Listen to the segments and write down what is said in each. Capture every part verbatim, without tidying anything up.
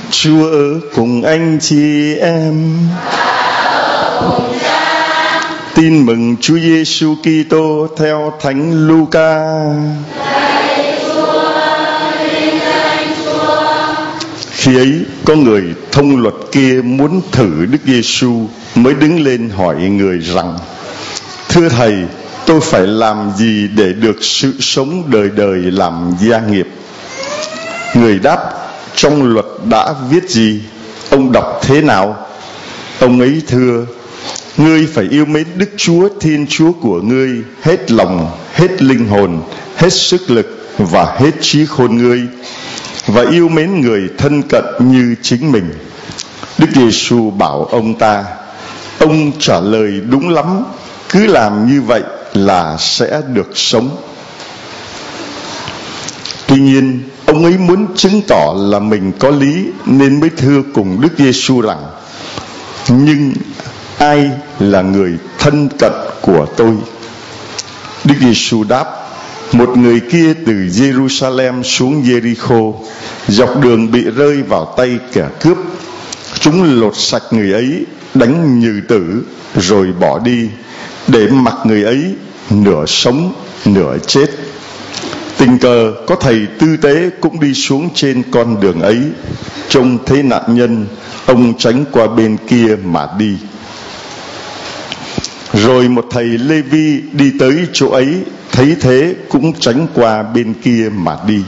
Chúa ở cùng anh chị em. Tin mừng Chúa Giêsu Kitô theo Thánh Luca. Khi ấy có người thông luật kia muốn thử Đức Giêsu, mới đứng lên hỏi người rằng: Thưa Thầy, tôi phải làm gì để được sự sống đời đời làm gia nghiệp? Người đáp: Trong luật đã viết gì? Ông đọc thế nào? Ông ấy thưa: Ngươi phải yêu mến Đức Chúa Thiên Chúa của ngươi hết lòng, hết linh hồn, hết sức lực và hết trí khôn ngươi, và yêu mến người thân cận như chính mình. Đức Giêsu bảo ông ta: Ông trả lời đúng lắm, cứ làm như vậy là sẽ được sống. Tuy nhiên, ông ấy muốn chứng tỏ là mình có lý nên mới thưa cùng Đức Giêsu rằng: Nhưng ai là người thân cận của tôi? Đức Giêsu đáp: Một người kia từ Jerusalem xuống Jericho, dọc đường bị rơi vào tay kẻ cướp. Chúng lột sạch người ấy, đánh như tử, rồi bỏ đi, để mặc người ấy nửa sống nửa chết. Tình cờ có thầy tư tế cũng đi xuống trên con đường ấy. Trông thấy nạn nhân, ông tránh qua bên kia mà đi. Rồi một thầy Lê-vi đi tới chỗ ấy, thấy thế cũng tránh qua bên kia mà đi.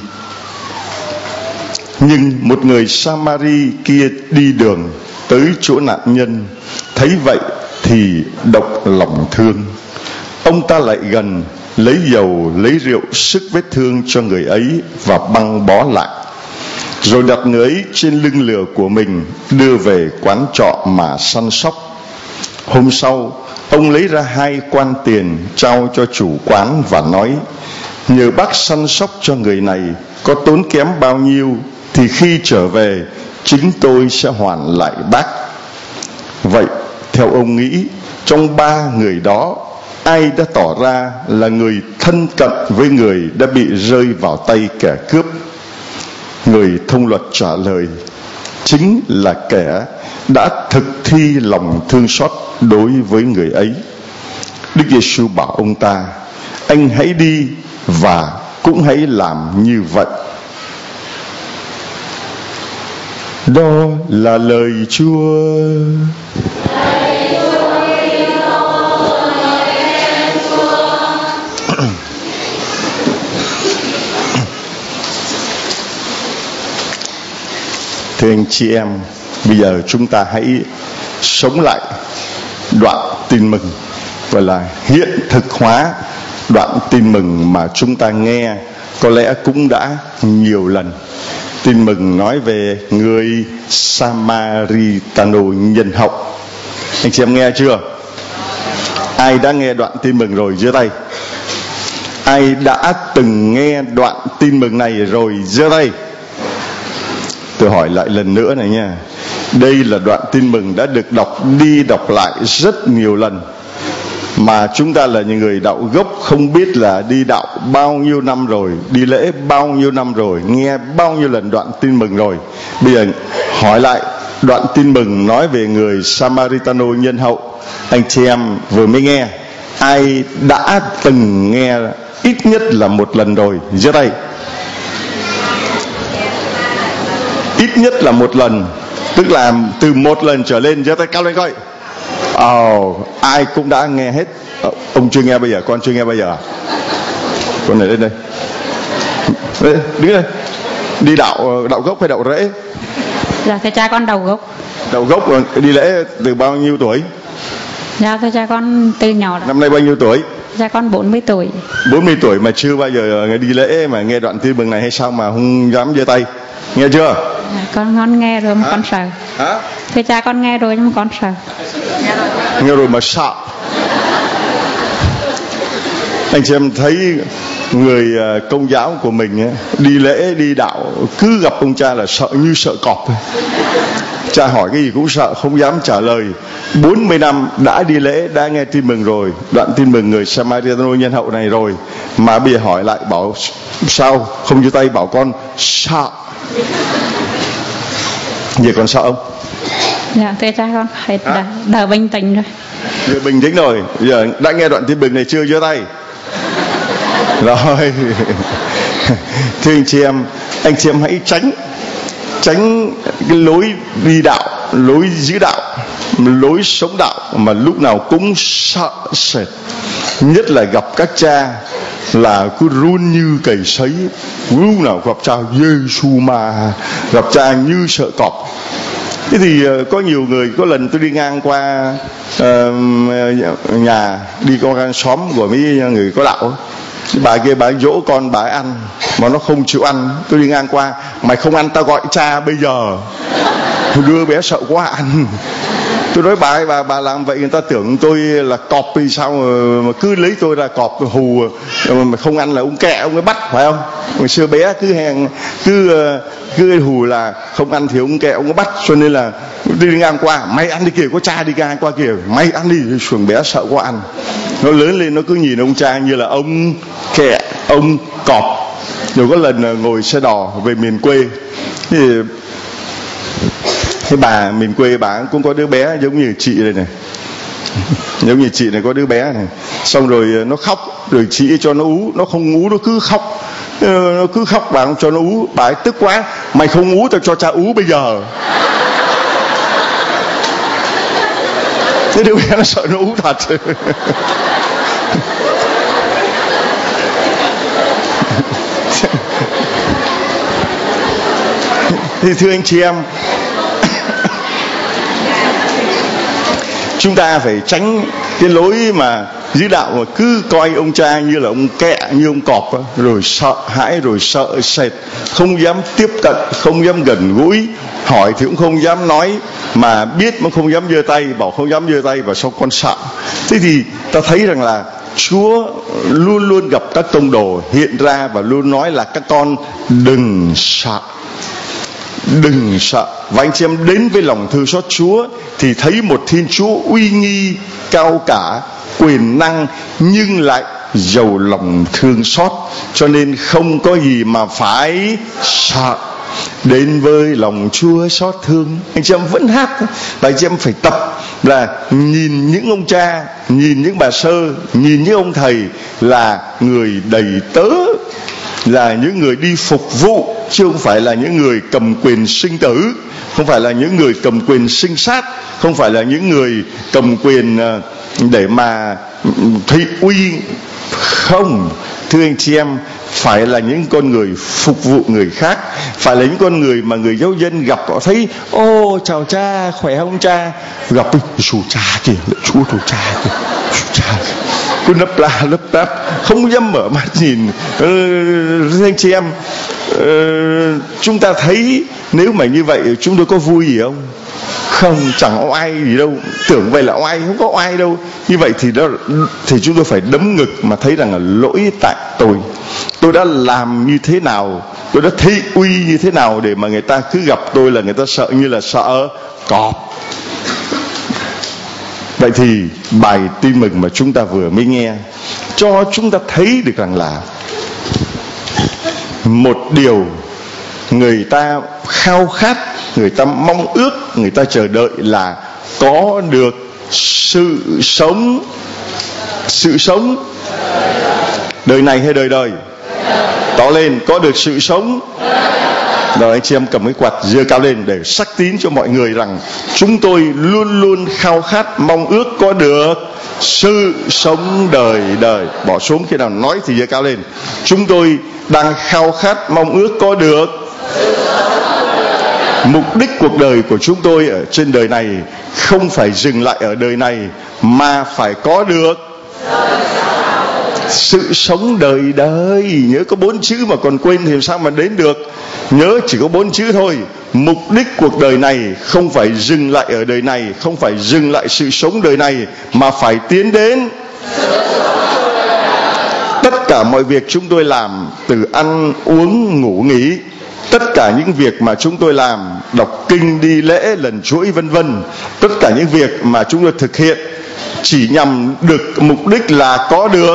Nhưng một người Sa-ma-ri kia đi đường tới chỗ nạn nhân, thấy vậy thì động lòng thương. Ông ta lại gần, lấy dầu lấy rượu sức vết thương cho người ấy và băng bó lại, rồi đặt người ấy trên lưng lừa của mình, đưa về quán trọ mà săn sóc. Hôm sau, ông lấy ra hai quan tiền trao cho chủ quán và nói: Nhờ bác săn sóc cho người này, có tốn kém bao nhiêu thì khi trở về chính tôi sẽ hoàn lại bác. Vậy theo ông nghĩ, trong ba người đó, ai đã tỏ ra là người thân cận với người đã bị rơi vào tay kẻ cướp? Người thông luật trả lời: Chính là kẻ đã thực thi lòng thương xót đối với người ấy. Đức Giêsu bảo ông ta: Anh hãy đi và cũng hãy làm như vậy. Đó là lời Chúa. Thưa anh chị em, bây giờ chúng ta hãy sống lại đoạn tin mừng, gọi là hiện thực hóa đoạn tin mừng mà chúng ta nghe có lẽ cũng đã nhiều lần. Tin mừng nói về người Samaritano nhân hậu. Anh chị em nghe chưa? Ai đã nghe đoạn tin mừng rồi giơ tay. Ai đã từng nghe đoạn tin mừng này rồi giơ tay. Tôi hỏi lại lần nữa này nha. Đây là đoạn tin mừng đã được đọc đi đọc lại rất nhiều lần, mà chúng ta là những người đạo gốc không biết là đi đạo bao nhiêu năm rồi, đi lễ bao nhiêu năm rồi, nghe bao nhiêu lần đoạn tin mừng rồi. Bây giờ hỏi lại đoạn tin mừng nói về người Samaritano nhân hậu. Anh chị em vừa mới nghe, ai đã từng nghe ít nhất là một lần rồi giơ tay. Ít nhất là một lần, tức là từ một lần trở lên, giơ tay cao lên coi. Ồ, oh, ai cũng đã nghe hết. Ông chưa nghe bây giờ, con chưa nghe bây giờ. Con này lên đây. Đứng đây. Đi đạo đạo gốc hay đạo rễ? Dạ thưa cha, con đạo gốc. Đạo gốc đi lễ từ bao nhiêu tuổi? Dạ thưa cha, con từ nhỏ đó. Năm nay bao nhiêu tuổi? Dạ con bốn mươi tuổi. bốn mươi tuổi mà chưa bao giờ đi lễ mà nghe đoạn tin mừng này hay sao mà không dám giơ tay? Nghe chưa? Dạ, con con nghe rồi mà Hả? con sợ. Hả? Thưa cha, con nghe rồi nhưng mà con sợ. Nghe rồi. Nghe rồi mà sợ. Anh chị em thấy người Công giáo của mình ấy, đi lễ đi đạo cứ gặp ông cha là sợ như sợ cọp. Cha hỏi cái gì cũng sợ, không dám trả lời. bốn mươi năm đã đi lễ, đã nghe tin mừng rồi, đoạn tin mừng người Samaritano nhân hậu này rồi, mà bây giờ hỏi lại bảo sao không giơ tay, bảo con sợ. Giờ còn sợ không? Dạ thưa cha con phải đỡ, đỡ bình tĩnh rồi. Giờ bình tĩnh rồi. Giờ đã nghe đoạn tin mừng này chưa? Giơ tay. Rồi. Thưa anh chị em, anh chị em hãy tránh tránh cái lối đi đạo, lối giữ đạo, lối sống đạo mà lúc nào cũng sợ sệt. Nhất là gặp các cha là cứ run như cầy sấy, lúc nào gặp cha Giêsu mà gặp cha như sợ cọp. Thế thì có nhiều người, có lần tôi đi ngang qua uh, nhà, đi qua xóm của mấy người có đạo, bà kia bà dỗ con bà ăn mà nó không chịu ăn. Tôi đi ngang qua, mày không ăn tao gọi cha bây giờ. Tôi đưa bé sợ quá ăn. Tôi nói bà bà bà làm vậy người ta tưởng tôi là cọp thì sao mà, mà cứ lấy tôi là cọp hù mà không ăn là ông kẹ ông ấy bắt, phải không? Ngày xưa bé cứ hèn cứ cứ hù là không ăn thì ông kẹ ông ấy bắt, cho nên là đi ngang qua mày ăn đi kìa, có cha đi ngang qua kìa, mày ăn đi. Xuồng bé sợ quá ăn. Nó lớn lên nó cứ nhìn ông cha như là ông kẹ, ông cọp. Rồi có lần ngồi xe đò về miền quê thì cái bà miền quê bà cũng có đứa bé giống như chị đây này, giống như chị này có đứa bé này, xong rồi nó khóc, rồi chị cho nó ú, nó không ú, nó cứ khóc, nó cứ khóc, bà không cho nó ú, bà ấy tức quá, mày không ú tao cho cha ú bây giờ. Thế đứa bé nó sợ nó ú thật. Thì thưa anh chị em, chúng ta phải tránh cái lối mà giữ đạo mà cứ coi ông cha như là ông kẹ, như ông cọp, rồi sợ hãi, rồi sợ sệt, không dám tiếp cận, không dám gần gũi, hỏi thì cũng không dám nói, mà biết mà không dám giơ tay, bảo không dám giơ tay và sao con sợ. Thế thì ta thấy rằng là Chúa luôn luôn gặp các tông đồ hiện ra và luôn nói là các con đừng sợ, đừng sợ. Và anh chị em đến với lòng thương xót Chúa thì thấy một Thiên Chúa uy nghi, cao cả, quyền năng, nhưng lại giàu lòng thương xót, cho nên không có gì mà phải sợ. Đến với lòng Chúa xót thương. Anh chị em vẫn hát, và anh chị em phải tập là nhìn những ông cha, nhìn những bà sơ, nhìn những ông thầy là người đầy tớ, là những người đi phục vụ, chứ không phải là những người cầm quyền sinh tử, không phải là những người cầm quyền sinh sát, không phải là những người cầm quyền để mà thị uy. Không, thưa anh chị em, phải là những con người phục vụ người khác, phải là những con người mà người giáo dân gặp họ thấy ô chào cha, khỏe không cha, gặp chú cha kìa, chú chú cha kìa, chú cha kìa, cứ lấp la lấp láp, không dám mở mắt nhìn. Ừ, anh chị em, ừ, chúng ta thấy nếu mà như vậy chúng tôi có vui gì không? Không, chẳng oai gì đâu. Tưởng vậy là oai, không có oai đâu. Như vậy thì đó, thì chúng tôi phải đấm ngực mà thấy rằng là lỗi tại tôi. Tôi đã làm như thế nào, tôi đã thị uy như thế nào để mà người ta cứ gặp tôi là người ta sợ như là sợ cọp. Vậy thì bài tin mừng mà chúng ta vừa mới nghe cho chúng ta thấy được rằng là một điều người ta khao khát, người ta mong ước, người ta chờ đợi là có được sự sống. Sự sống đời này hay đời đời? Tỏ lên, có được sự sống. Rồi anh chị em cầm cái quạt giơ cao lên để xác tín cho mọi người rằng chúng tôi luôn luôn khao khát, mong ước có được sự sống đời đời. Bỏ xuống khi nào nói thì giơ cao lên. Chúng tôi đang khao khát, mong ước có được. Mục đích cuộc đời của chúng tôi ở trên đời này không phải dừng lại ở đời này, mà phải có được sự sống đời đời. Nhớ có bốn chữ mà còn quên thì sao mà đến được. Nhớ chỉ có bốn chữ thôi. Mục đích cuộc đời này không phải dừng lại ở đời này, không phải dừng lại sự sống đời này, mà phải tiến đến. Tất cả mọi việc chúng tôi làm, từ ăn uống ngủ nghỉ, tất cả những việc mà chúng tôi làm, đọc kinh, đi lễ, lần chuỗi vân vân, tất cả những việc mà chúng tôi thực hiện chỉ nhằm được mục đích là có được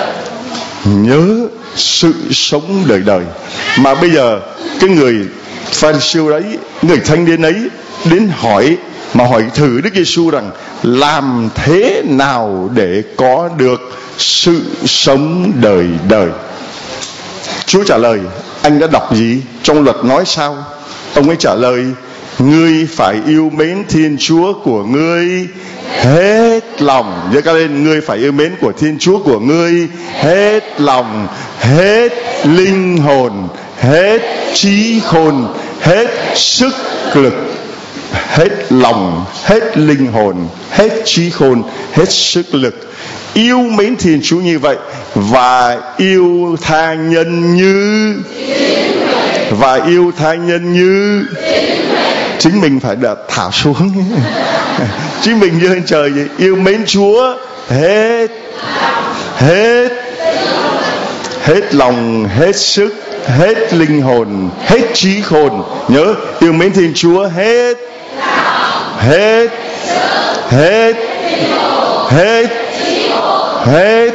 nhớ sự sống đời đời. Mà bây giờ cái người Pha-ri-siêu đấy, người thanh niên ấy đến hỏi, mà hỏi thử Đức Giêsu rằng làm thế nào để có được sự sống đời đời. Chúa trả lời, anh đã đọc gì? Trong luật nói sao? Ông ấy trả lời, ngươi phải yêu mến Thiên Chúa của ngươi hết lòng. Nhớ cả lên, ngươi phải yêu mến của Thiên Chúa của ngươi hết lòng, hết linh hồn, hết trí khôn, hết sức lực. Hết lòng, hết linh hồn, hết trí khôn, hết sức lực. Yêu mến Thiên Chúa như vậy và yêu tha nhân như và yêu tha nhân như chính mình phải đặt thả xuống. Chính mình như lên trời vậy. Yêu mến Chúa hết hết hết lòng, hết sức, hết linh hồn, hết trí khôn. Nhớ, yêu mến Thiên Chúa hết hết hết hết hết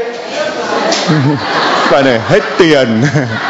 cái này hết tiền.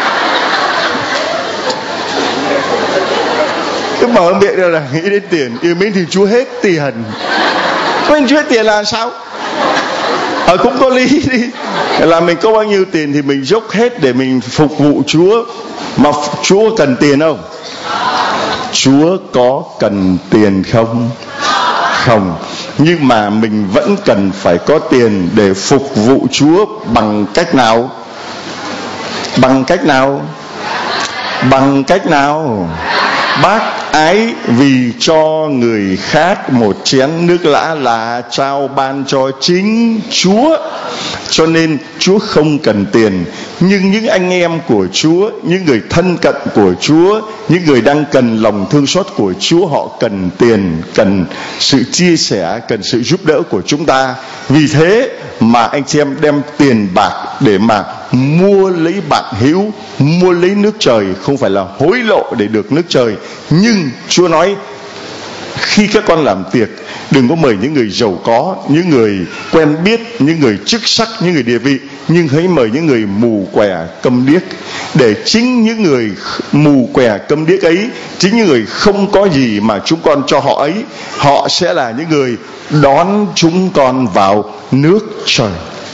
Cứ mở miệng ra là nghĩ đến tiền. Yêu mến Thiên Chúa hết tiền. Quên Chúa hết tiền là sao? Ờ cũng có lý đi. Là mình có bao nhiêu tiền thì mình dốc hết để mình phục vụ Chúa. Mà Chúa cần tiền không? Chúa có cần tiền không? Không. Nhưng mà mình vẫn cần phải có tiền để phục vụ Chúa bằng cách nào? Bằng cách nào? Bằng cách nào? Bác ái vì cho người khác một chén nước lã là trao ban cho chính Chúa. Cho nên Chúa không cần tiền. Nhưng những anh em của Chúa, những người thân cận của Chúa, những người đang cần lòng thương xót của Chúa, họ cần tiền, cần sự chia sẻ, cần sự giúp đỡ của chúng ta. Vì thế mà anh chị em đem tiền bạc để mà mua lấy bạn hữu, mua lấy nước trời. Không phải là hối lộ để được nước trời. Nhưng Chúa nói, khi các con làm tiệc, đừng có mời những người giàu có, những người quen biết, những người chức sắc, những người địa vị, nhưng hãy mời những người mù què câm điếc. Để chính những người mù què câm điếc ấy, chính những người không có gì mà chúng con cho họ ấy, họ sẽ là những người đón chúng con vào nước trời.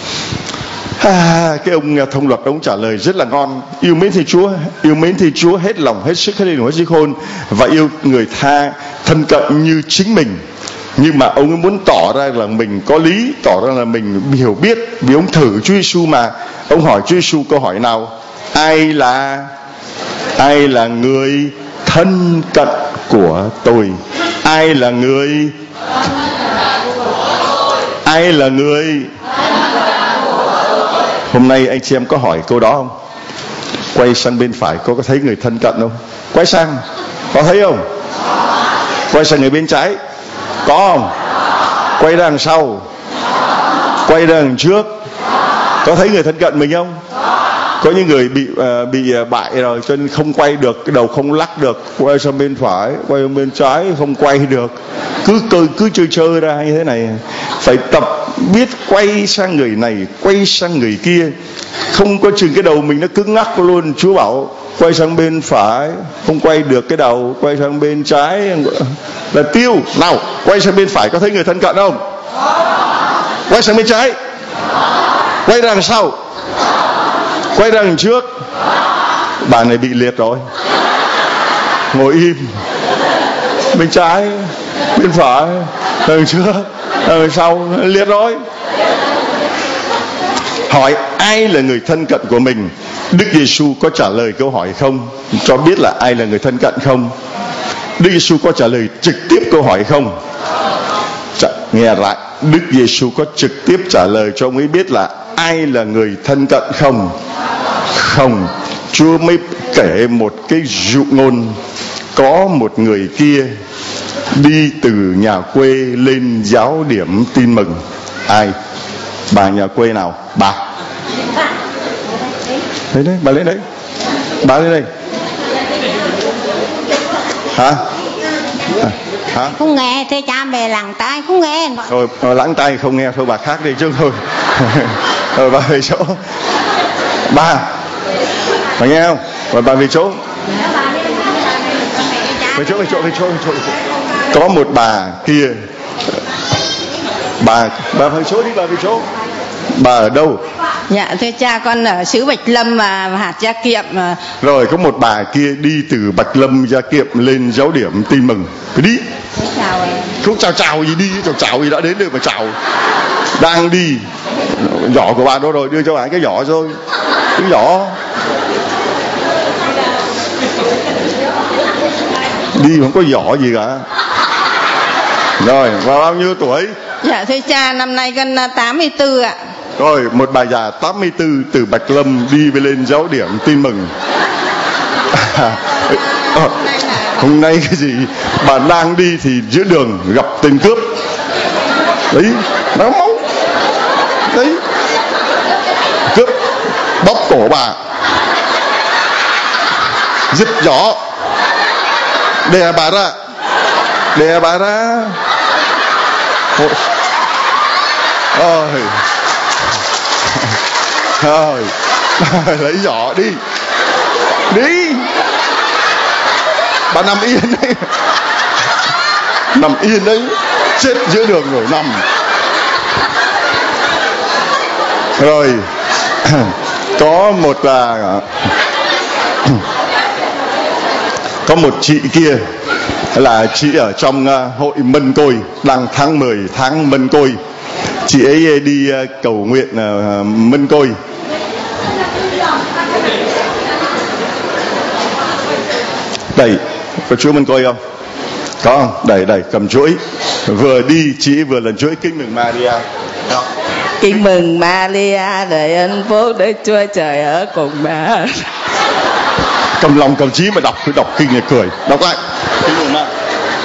À, cái ông thông luật ông trả lời rất là ngon. Yêu mến Thiên Chúa, yêu mến Thiên Chúa hết lòng, hết sức, hết linh hồn, hết trí khôn, và yêu người tha thân cận như chính mình. Nhưng mà ông ấy muốn tỏ ra là mình có lý, tỏ ra là mình hiểu biết, vì ông thử Chúa Giêsu mà. Ông hỏi Chúa Giêsu câu hỏi nào? Ai là ai là người thân cận của tôi? Ai là người ai là người Hôm nay anh chị em có hỏi câu đó không? Quay sang bên phải, có có thấy người thân cận không? Quay sang, có thấy không? Quay sang người bên trái, có không? Quay ra đằng sau, quay ra đằng trước, có thấy người thân cận mình không? Có những người bị uh, bị bại rồi cho nên không quay được, cái đầu không lắc được. Quay sang bên phải, quay sang bên trái không quay được, cứ cứ, cứ chơi chơi ra như thế này. Phải tập biết quay sang người này, quay sang người kia. Không có chừng cái đầu mình nó cứng ngắc luôn. Chúa bảo quay sang bên phải, không quay được cái đầu, quay sang bên trái là tiêu. Nào, quay sang bên phải, có thấy người thân cận không? Quay sang bên trái, quay ra đằng sau, quay ra đằng trước. Bà này bị liệt rồi, ngồi im. Bên trái, bên phải, đằng trước, đằng sau, liệt rồi. Hỏi ai là người thân cận của mình? Đức Giêsu có trả lời câu hỏi không? Cho biết là ai là người thân cận không? Đức Giêsu có trả lời trực tiếp câu hỏi không? Chà, nghe lại, Đức Giêsu có trực tiếp trả lời cho ông ấy biết là ai là người thân cận không? Không. Chúa mới kể một cái dụ ngôn. Có một người kia đi từ nhà quê lên giáo điểm tin mừng. Ai? Bà nhà quê nào? Bà. Đấy đấy, bà lên đấy. Bà lên đây. Hả? À, hả? Không nghe, thế cha mẹ lắng tai không nghe. Thôi, thôi lắng tai không nghe, thôi bà khác đi chứ thôi. Rồi bà về chỗ. Bà, bà nghe không? Rồi bà về chỗ. về chỗ về chỗ về chỗ về chỗ có một bà kia, bà bà về chỗ đi, bà về chỗ. Bà ở đâu? Dạ thưa cha, con ở xứ Bạch Lâm và hạt Gia Kiệm. Rồi có một bà kia đi từ Bạch Lâm Gia Kiệm lên Giáo Điểm Tin Mừng. Cứ đi. Chào em. Không chào chào gì đi, chào chào gì đã đến được mà chào. Đang đi, giỏ của bà đâu rồi, đưa cho bà cái giỏ rồi. Cái giỏ. Đi không có giỏ gì cả. Rồi, và bao nhiêu tuổi? Dạ thưa cha, năm nay con tám mươi tư ạ. Rồi, một bà già tám mươi tư từ Bạch Lâm đi về lên Giáo Điểm Tin Mừng. À, hôm nay cái gì? Bà đang đi thì giữa đường gặp tên cướp. Đấy, nó máu. Đấy. Cướp bóp cổ bà. Giật giỏ. Đè bà ra. Đè bà ra. Ôi. Ôi. Thôi, lấy giỏ đi. Đi. Bà nằm yên đấy. Nằm yên đấy. Chết giữa đường rồi nằm. Rồi. Có một là có một chị kia là chị ở trong uh, hội Mân Côi, đang tháng mười tháng Mân Côi. Chị ấy đi uh, cầu nguyện uh, Mân Côi. Đây, có chuỗi Mân Côi không? Có không? Đây, đây, cầm chuỗi. Vừa đi, chị vừa lần chuỗi Kinh Mừng Maria. Đó. Kinh mừng Maria, đời ơn phúc Đức Chúa Trời ở cùng bà. Cầm lòng cầm trí mà đọc, cứ đọc kinh này cười. Đọc lại. Kinh mừng ma.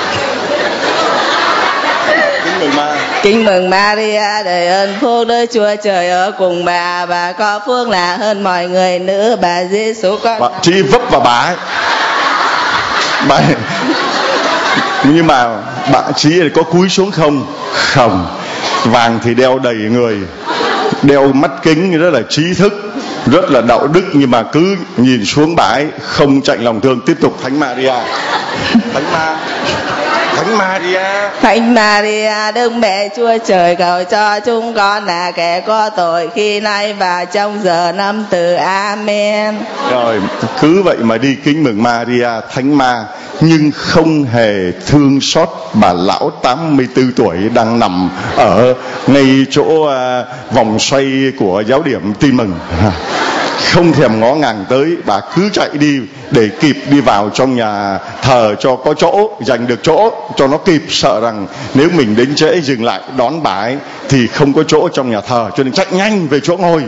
Kinh mừng ma. Kinh mừng Maria, đời ơn phúc Đức Chúa Trời ở cùng bà. Bà có phước lạ hơn mọi người nữa, bà Giêsu con. Bà, chị vấp vào bà ấy. Bà ấy. Nhưng mà bạn chị có cúi xuống không? Không. Vàng thì đeo đầy người, đeo mắt kính rất là trí thức, rất là đạo đức, nhưng mà cứ nhìn xuống bà ấy không chạnh lòng thương. Tiếp tục. Thánh Maria. Thánh Ma Thánh Maria. Thánh Maria, Đức Mẹ Chúa Trời, cầu cho chúng con là kẻ có tội khi nay và trong giờ năm từ. Amen. Rồi, cứ vậy mà đi kính mừng Maria, Thánh Ma, nhưng không hề thương xót bà lão tám mươi tư tuổi đang nằm ở ngay chỗ uh, vòng xoay của Giáo Điểm Tin Mừng. Không thèm ngó ngàng tới, bà cứ chạy đi để kịp đi vào trong nhà thờ cho có chỗ, giành được chỗ cho nó kịp, sợ rằng nếu mình đến trễ dừng lại đón bà ấy thì không có chỗ trong nhà thờ, cho nên chạy nhanh về chỗ ngồi.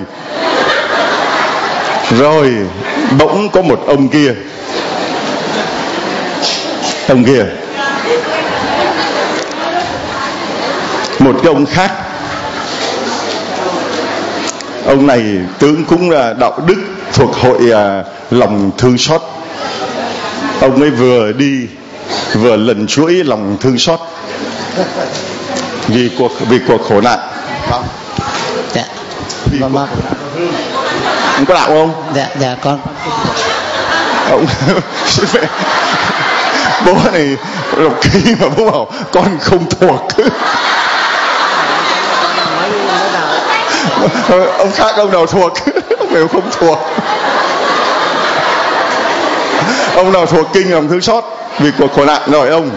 Rồi bỗng có một ông kia, ông kia, một cái ông khác. Ông này tướng cũng là đạo đức, thuộc hội à, lòng thương xót. Ông ấy vừa đi vừa lần chuỗi lòng thương xót vì cuộc vì cuộc khổ nạn. Không? Dạ. Vì vâng, cuộc khổ nạn. Ông có đạo không? Dạ, dạ con. Ông bố này đọc kỹ mà bố bảo con không thuộc. Ông khác ông nào thuộc, ông đều không thuộc. Ông nào thuộc kinh lòng thương xót vì cuộc khổ nạn rồi ông.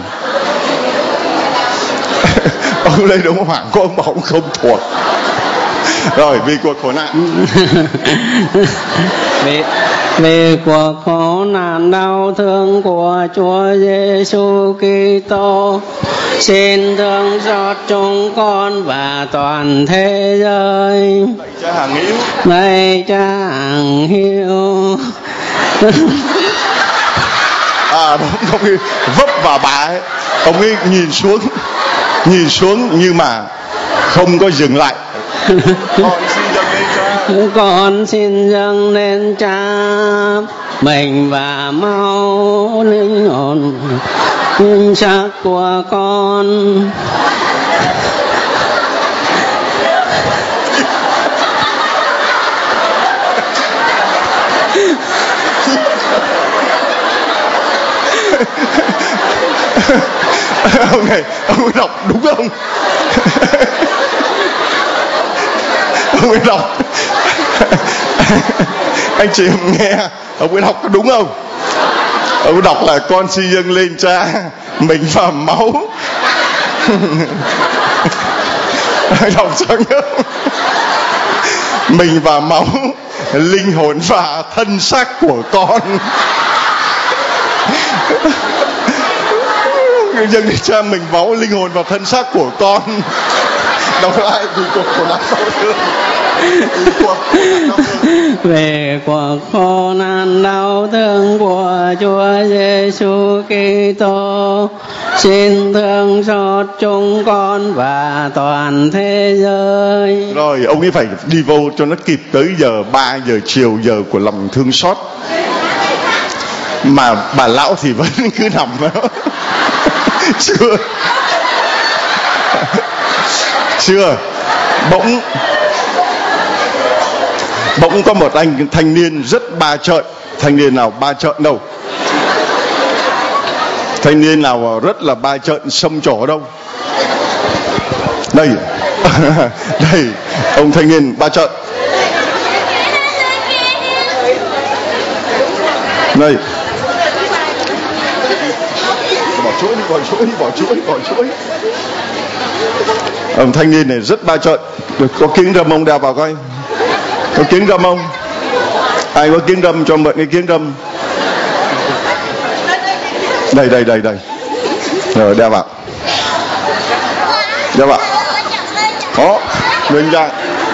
Ông đây đúng hoảng có ông bảo ông không thuộc. Rồi vì cuộc khổ nạn. vì, vì cuộc khổ nạn đau thương của Chúa Giêsu Kitô, xin thương xót chúng con và toàn thế giới. Lạy Cha hàng hiếu. Lạy Cha hàng hiếu. À, ông ấy vấp vào bà ấy, ông ấy nhìn xuống, nhìn xuống nhưng mà không có dừng lại. Con xin dâng lên Cha mình và máu linh hồn linh xác của con. Ông này, ông đọc đúng không? Ông ấy đọc. Anh chị nghe, ông ấy đọc có đúng không? Ông ấy đọc là con xin dâng lên Cha mình và máu. Đọc sao nhớ? Mình và máu, linh hồn và thân xác của con. Dâng lên Cha mình máu, linh hồn và thân xác của con. Đọc lại vì cuộc khổ nạn đau thương. Về cuộc khổ nạn đau thương của Chúa Giêsu Kitô, xin thương xót chúng con và toàn thế giới. Rồi ông ấy phải đi vô cho nó kịp tới giờ ba giờ chiều, giờ của lòng thương xót. Mà bà lão thì vẫn cứ nằm đó. Chưa Chưa Bỗng Bỗng có một anh thanh niên rất ba trợn. Thanh niên nào ba trợn đâu? Thanh niên nào rất là ba trợn xông trổ đâu? Đây. Đây, ông thanh niên ba trợn. Đây. Bỏ chuỗi đi, bỏ chuỗi đi, bỏ chuỗi, bỏ chuỗi. Ông thanh niên này rất ba trợn. Có kính râm ông đeo vào coi. Có kính râm không? Ai có kính râm cho mượn cái kính râm. Đây, đây, đây, đây. Rồi đeo vào. Đeo vào. Đó, lên ra.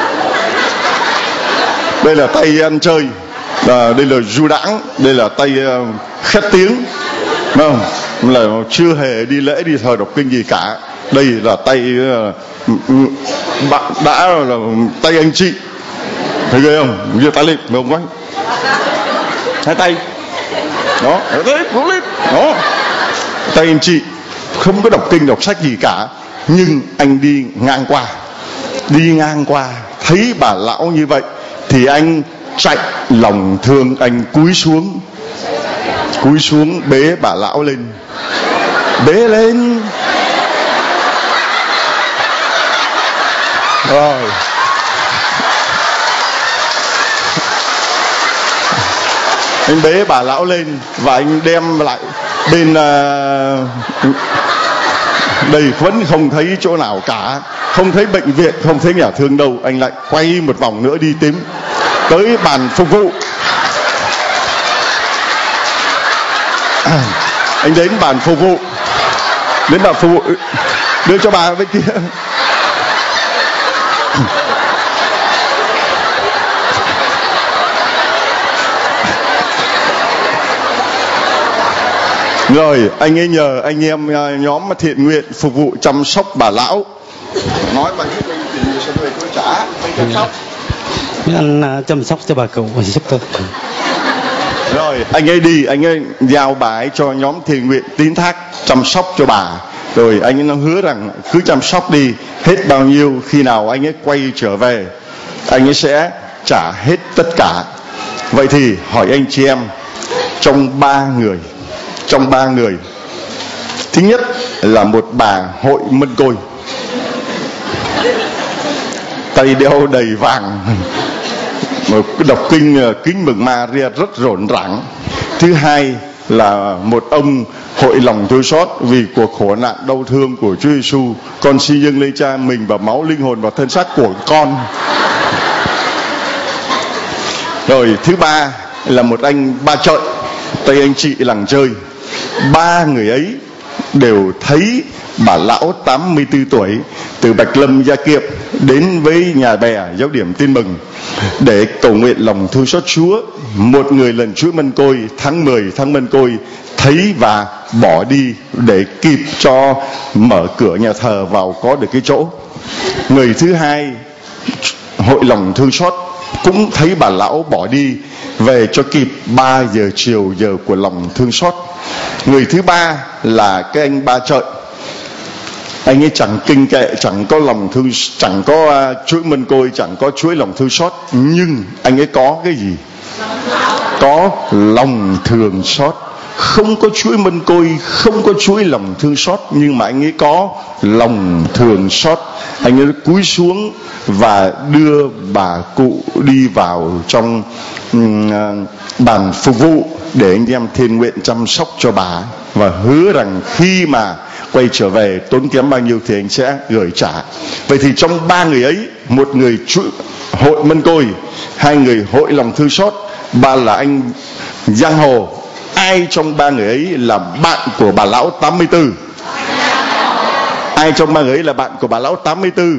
Đây là tay ăn chơi. À, đây là du đãng. Đây là tay uh, khét tiếng. Đúng không? Là chưa hề đi lễ đi thờ đọc kinh gì cả. Đây là tay uh, bạn đã là tay anh chị. Thấy ghê không? Giơ tay lên, mời ông quay. Hai tay. Đó, vỗ lên. Đó. Tay anh chị không có đọc kinh đọc sách gì cả, nhưng anh đi ngang qua. Đi ngang qua thấy bà lão như vậy thì anh chạy lòng thương, anh cúi xuống. Cúi xuống bế bà lão lên. Bế lên. Rồi. Anh bế bà lão lên và anh đem lại bên uh, đây vẫn không thấy chỗ nào cả, không thấy bệnh viện, không thấy nhà thương đâu. Anh lại quay một vòng nữa đi tìm tới bàn phục vụ. À, anh đến bàn phục vụ, đến bàn phục vụ, đưa cho bà bên kia. Rồi anh ấy nhờ anh em nhóm thiện nguyện phục vụ chăm sóc bà lão. Nói bà biết tiền sẽ về tôi trả, anh chăm sóc. Anh chăm sóc cho bà cụ giúp tôi. Rồi anh ấy đi, anh ấy giao bà ấy cho nhóm thiện nguyện tín thác chăm sóc cho bà. Rồi anh ấy nó hứa rằng cứ chăm sóc đi, hết bao nhiêu khi nào anh ấy quay trở về anh ấy sẽ trả hết tất cả. Vậy thì hỏi anh chị em, trong ba người Trong ba người thứ nhất là một bà hội mân côi, tay đeo đầy vàng, đọc kinh kính mừng Maria rất rộn ràng. Thứ hai là một ông hội lòng thương xót vì cuộc khổ nạn đau thương của Chúa Giêsu. Con xin dâng lên Cha mình và máu, linh hồn và thân xác của con. Rồi thứ ba là một anh ba trợn, tay anh chị làng chơi. Ba người ấy đều thấy bà lão tám mươi tư tuổi từ Bạch Lâm Gia Kiệm đến với nhà bè giáo điểm Tin Mừng để cầu nguyện lòng thương xót Chúa. Một người lần chuỗi mân côi tháng mười tháng mân côi thấy và bỏ đi để kịp cho mở cửa nhà thờ vào có được cái chỗ. Người thứ hai hội lòng thương xót cũng thấy bà lão bỏ đi về cho kịp ba giờ chiều, giờ của lòng thương xót. Người thứ ba là cái anh ba trợn. Anh ấy chẳng kinh kệ, chẳng có lòng thương, chẳng có uh, chuỗi mân côi, chẳng có chuỗi lòng thương xót, nhưng anh ấy có cái gì? Có lòng thương xót. không có chuỗi mân côi, không có chuỗi lòng thương xót, nhưng mà anh ấy có lòng thương xót. Anh ấy cúi xuống và đưa bà cụ đi vào trong um, bàn phục vụ để anh em thiên nguyện chăm sóc cho bà, và hứa rằng khi mà quay trở về tốn kém bao nhiêu thì anh sẽ gửi trả. Vậy thì trong ba người ấy, một người chuỗi hội mân côi, hai người hội lòng thương xót, ba là anh giang hồ. Ai trong ba người ấy là bạn của bà lão tám mươi tư? Ai trong ba người ấy là bạn của bà lão tám mươi tư?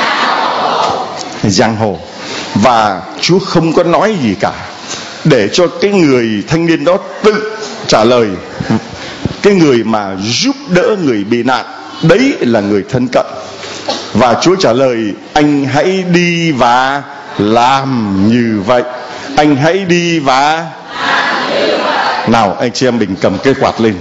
Giang hồ. Và Chúa không có nói gì cả, để cho cái người thanh niên đó tự trả lời. Cái người mà giúp đỡ người bị nạn, đấy là người thân cận. Và Chúa trả lời: anh hãy đi và làm như vậy. Anh hãy đi và nào, anh chị em mình cầm cây quạt lên.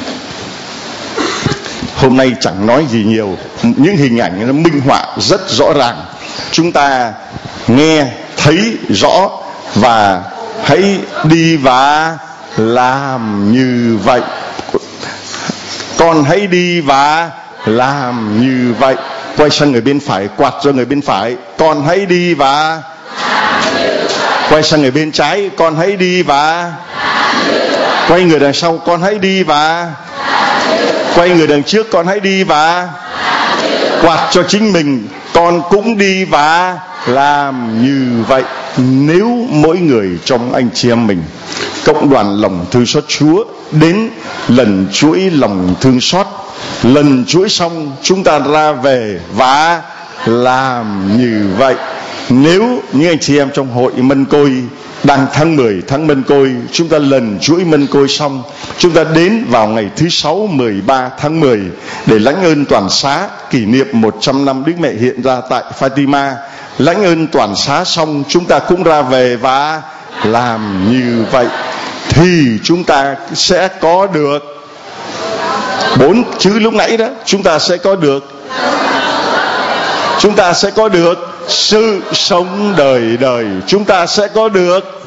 Hôm nay chẳng nói gì nhiều, những hình ảnh nó minh họa rất rõ ràng, chúng ta nghe thấy rõ. Và hãy đi và làm như vậy. Con hãy đi và làm như vậy. Quay sang người bên phải, quạt cho người bên phải: con hãy đi và. Quay sang người bên trái: con hãy đi và. Quay người đằng sau: con hãy đi và. Quay người đằng trước: con hãy đi và. Quạt cho chính mình: con cũng đi và làm như vậy. Nếu mỗi người trong anh chị em mình, cộng đoàn lòng thương xót Chúa, đến lần chuỗi lòng thương xót, lần chuỗi xong chúng ta ra về và làm như vậy. Nếu những anh chị em trong hội mân côi đang tháng mười, tháng mân côi, chúng ta lần chuỗi mân côi xong, chúng ta đến vào ngày thứ sáu mười ba tháng mười để lãnh ơn toàn xá, kỷ niệm một trăm năm Đức Mẹ hiện ra tại Fatima. Lãnh ơn toàn xá xong, chúng ta cũng ra về và làm như vậy. Thì chúng ta sẽ có được bốn chữ lúc nãy đó. Chúng ta sẽ có được Chúng ta sẽ có được sự sống đời đời. Chúng ta sẽ có được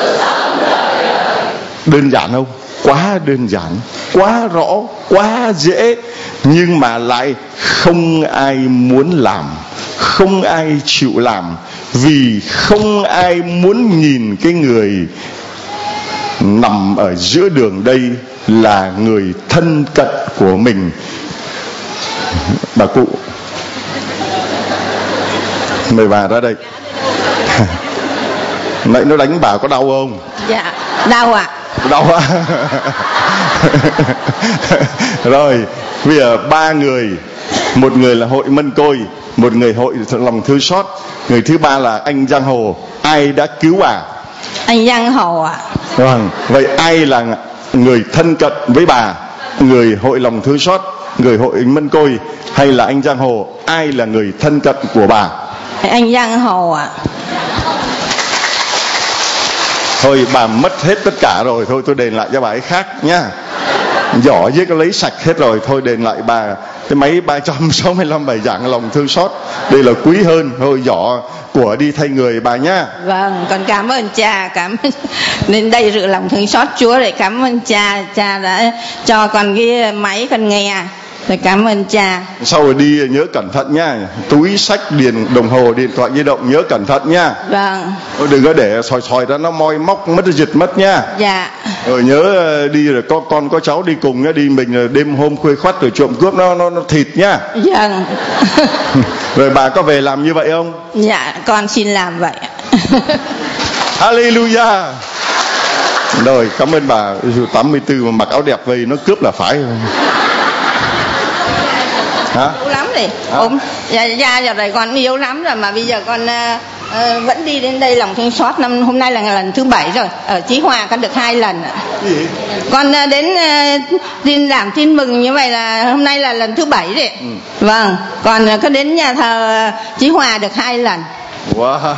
đơn giản không? Quá đơn giản, quá rõ, quá dễ, nhưng mà lại không ai muốn làm, không ai chịu làm, vì không ai muốn nhìn cái người nằm ở giữa đường đây là người thân cận của mình. Bà cụ, mời bà ra đây. Nãy nó đánh bà có đau không? Dạ, đau ạ. À. Đau à? Rồi, bây giờ ba người, một người là hội mân côi, một người hội lòng thương xót, người thứ ba là anh giang hồ. Ai đã cứu bà? Anh giang hồ ạ. À. Vâng, vậy ai là người thân cận với bà? Người hội lòng thương xót, người hội mân côi, hay là anh giang hồ? Ai là người thân cận của bà? Anh giang hồ ạ. À. Thôi bà mất hết tất cả rồi, thôi tôi đền lại cho bà ấy khác nhá. Giỏ với cái lấy sạch hết rồi, thôi đền lại bà cái máy ba trăm sáu mươi lăm bài giảng lòng thương xót. Đây là quý hơn, thôi giỏ của đi thay người bà nhá. Vâng, con cảm ơn cha, cảm ơn đến đây rửa lòng thương xót Chúa để cảm ơn cha, cha đã cho con cái máy con nghe. Rồi cảm ơn cha. Sau rồi đi nhớ cẩn thận nhá. Túi sách, điện đồng hồ, điện thoại di động nhớ cẩn thận nhá. Vâng. Đừng có để sòi sòi ra nó moi móc mất giật mất nhá. Dạ. Rồi nhớ đi rồi có con có cháu đi cùng nhá, đi mình đêm hôm khuya khoắt rồi trộm cướp nó nó, nó thịt nhá. Vâng. Rồi bà có về làm như vậy không? Dạ, con xin làm vậy. Hallelujah. Rồi, cảm ơn bà. Tám mươi tư mà mặc áo đẹp vậy nó cướp là phải. Hả? Yếu lắm đi. Ốm. Dạ, dạ, giờ này con yếu lắm rồi mà bây giờ con uh, uh, vẫn đi đến đây lòng thương xót. Năm hôm nay là lần thứ bảy rồi. Ở Chí Hòa con được hai lần. Gì? Con uh, đến uh, tin làm tin mừng như vậy là hôm nay là lần thứ bảy rồi. Ừ. Vâng. Còn uh, có đến nhà thờ uh, Chí Hòa được hai lần. Wow. À.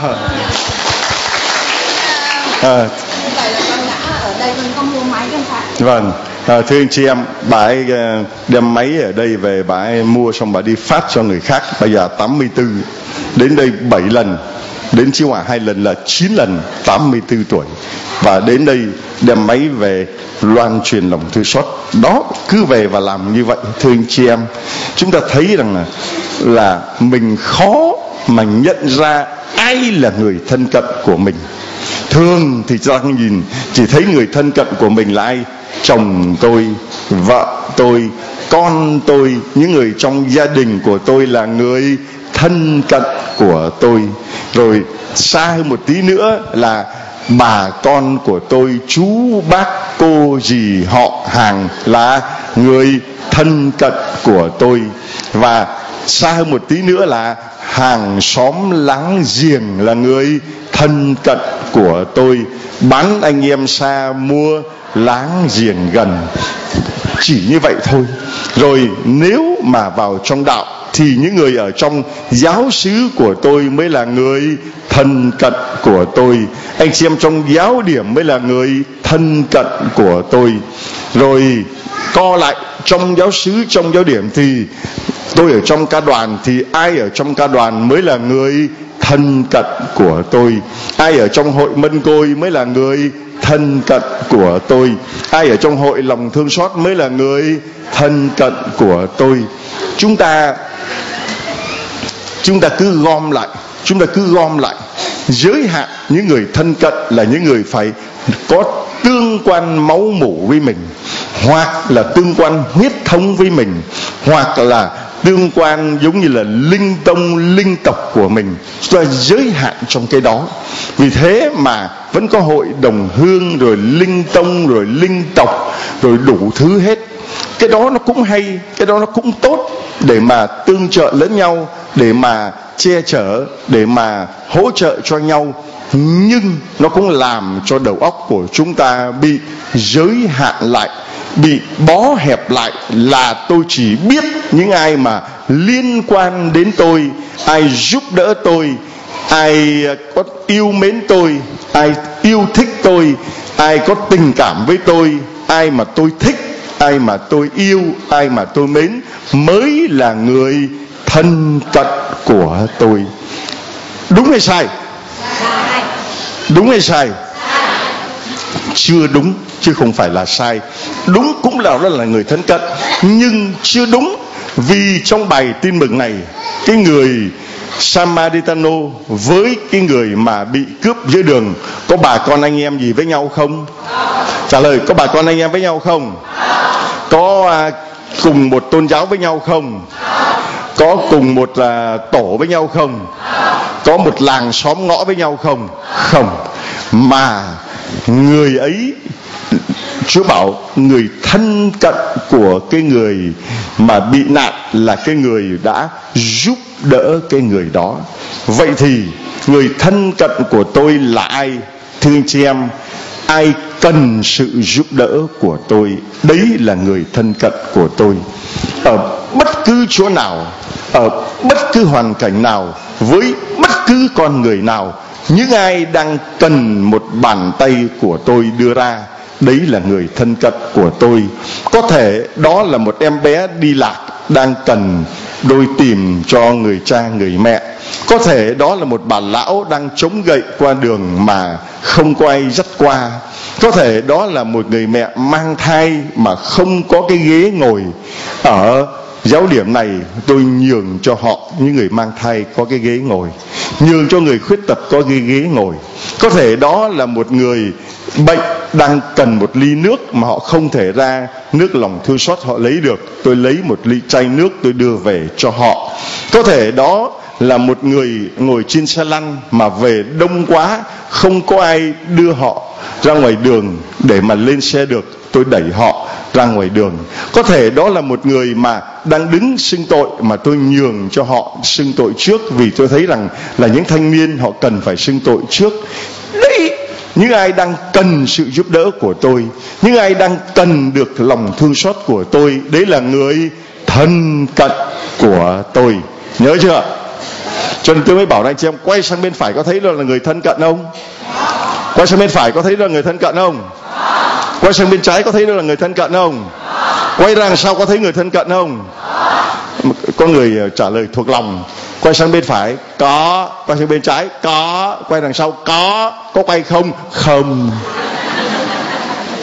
Như vậy là con đã ở đây con có mua máy con phải. Vâng. À, thưa anh chị em, bà ấy đem máy ở đây về, bà ấy mua xong bà đi phát cho người khác. Bây giờ tám mươi tư, đến đây bảy lần, đến Chí Hòa hai lần là chín lần, tám mươi tư tuổi. và đến đây đem máy về loan truyền lòng thương xót. Đó, cứ về và làm như vậy. Thưa anh chị em, chúng ta thấy rằng là, là mình khó mà nhận ra ai là người thân cận của mình. Thường thì ta nhìn chỉ thấy người thân cận của mình là ai? Chồng tôi, vợ tôi, con tôi, những người trong gia đình của tôi là người thân cận của tôi. Rồi xa hơn một tí nữa là bà con của tôi, chú bác cô dì họ hàng là người thân cận của tôi. Và xa hơn một tí nữa là hàng xóm láng giềng là người thân cận của tôi. Bán anh em xa, mua láng giềng gần. Chỉ như vậy thôi. Rồi nếu mà vào trong đạo thì những người ở trong giáo xứ của tôi mới là người thân cận của tôi. Anh chị em trong giáo điểm mới là người thân cận của tôi. Rồi co lại, trong giáo xứ, trong giáo điểm thì tôi ở trong ca đoàn, thì ai ở trong ca đoàn mới là người thân cận của tôi. Ai ở trong hội mân côi mới là người thân cận của tôi. Ai ở trong hội lòng thương xót mới là người thân cận của tôi. Chúng ta Chúng ta cứ gom lại, chúng ta cứ gom lại giới hạn những người thân cận là những người phải có tương quan máu mủ với mình, hoặc là tương quan huyết thống với mình, hoặc là tương quan giống như là linh tông linh tộc của mình. Chúng ta giới hạn trong cái đó. Vì thế mà vẫn có hội đồng hương, rồi linh tông, rồi linh tộc, rồi đủ thứ hết. Cái đó nó cũng hay, cái đó nó cũng tốt, để mà tương trợ lẫn nhau, để mà che chở, để mà hỗ trợ cho nhau. Nhưng nó cũng làm cho đầu óc của chúng ta bị giới hạn lại, bị bó hẹp lại, là tôi chỉ biết những ai mà liên quan đến tôi, ai giúp đỡ tôi, ai có yêu mến tôi, ai yêu thích tôi, ai có tình cảm với tôi, ai mà tôi thích, ai mà tôi yêu, ai mà tôi mến mới là người thân cận của tôi. Đúng hay sai? Đúng hay sai? Chưa đúng, chứ không phải là sai. Đúng cũng là đó là người thân cận, nhưng chưa đúng. Vì trong bài tin mừng này, cái người Samaritano với cái người mà bị cướp giữa đường có bà con anh em gì với nhau không? Trả lời, có bà con anh em với nhau không? Có à, cùng một tôn giáo với nhau không? Có cùng một à, tổ với nhau không? Có một làng xóm ngõ với nhau không? Không. Mà người ấy, Chúa bảo người thân cận của cái người mà bị nạn là cái người đã giúp đỡ cái người đó. Vậy thì người thân cận của tôi là ai? Thưa anh chị em, ai cần sự giúp đỡ của tôi, đấy là người thân cận của tôi. Ở bất cứ chỗ nào, ở bất cứ hoàn cảnh nào, với bất cứ con người nào, những ai đang cần một bàn tay của tôi đưa ra, đấy là người thân cận của tôi. Có thể đó là một em bé đi lạc đang cần đôi tìm cho người cha người mẹ. Có thể đó là một bà lão đang chống gậy qua đường mà không có ai dắt qua. Có thể đó là một người mẹ mang thai mà không có cái ghế ngồi. Ở giáo điểm này tôi nhường cho họ, những người mang thai có cái ghế ngồi, nhường cho người khuyết tật có cái ghế ngồi. Có thể đó là một người bệnh đang cần một ly nước mà họ không thể ra nước lòng thương xót họ lấy được, tôi lấy một ly chai nước tôi đưa về cho họ. Có thể đó là một người ngồi trên xe lăn mà về đông quá, không có ai đưa họ ra ngoài đường để mà lên xe được, tôi đẩy họ ra ngoài đường. Có thể đó là một người mà đang đứng xưng tội mà tôi nhường cho họ xưng tội trước, vì tôi thấy rằng là những thanh niên họ cần phải xưng tội trước. Đấy, những ai đang cần sự giúp đỡ của tôi, những ai đang cần được lòng thương xót của tôi, đấy là người thân cận của tôi. Nhớ chưa? Cho nên tôi mới bảo anh chị em quay sang bên phải, có thấy đó là người thân cận không? Quay sang bên phải có thấy đó là người thân cận không? Quay sang bên trái có thấy đó là người thân cận không? Quay ra đằng sau có thấy người thân cận không? Có người trả lời thuộc lòng. Quay sang bên phải có, quay sang bên trái có, quay đằng sau có, có quay không? Không.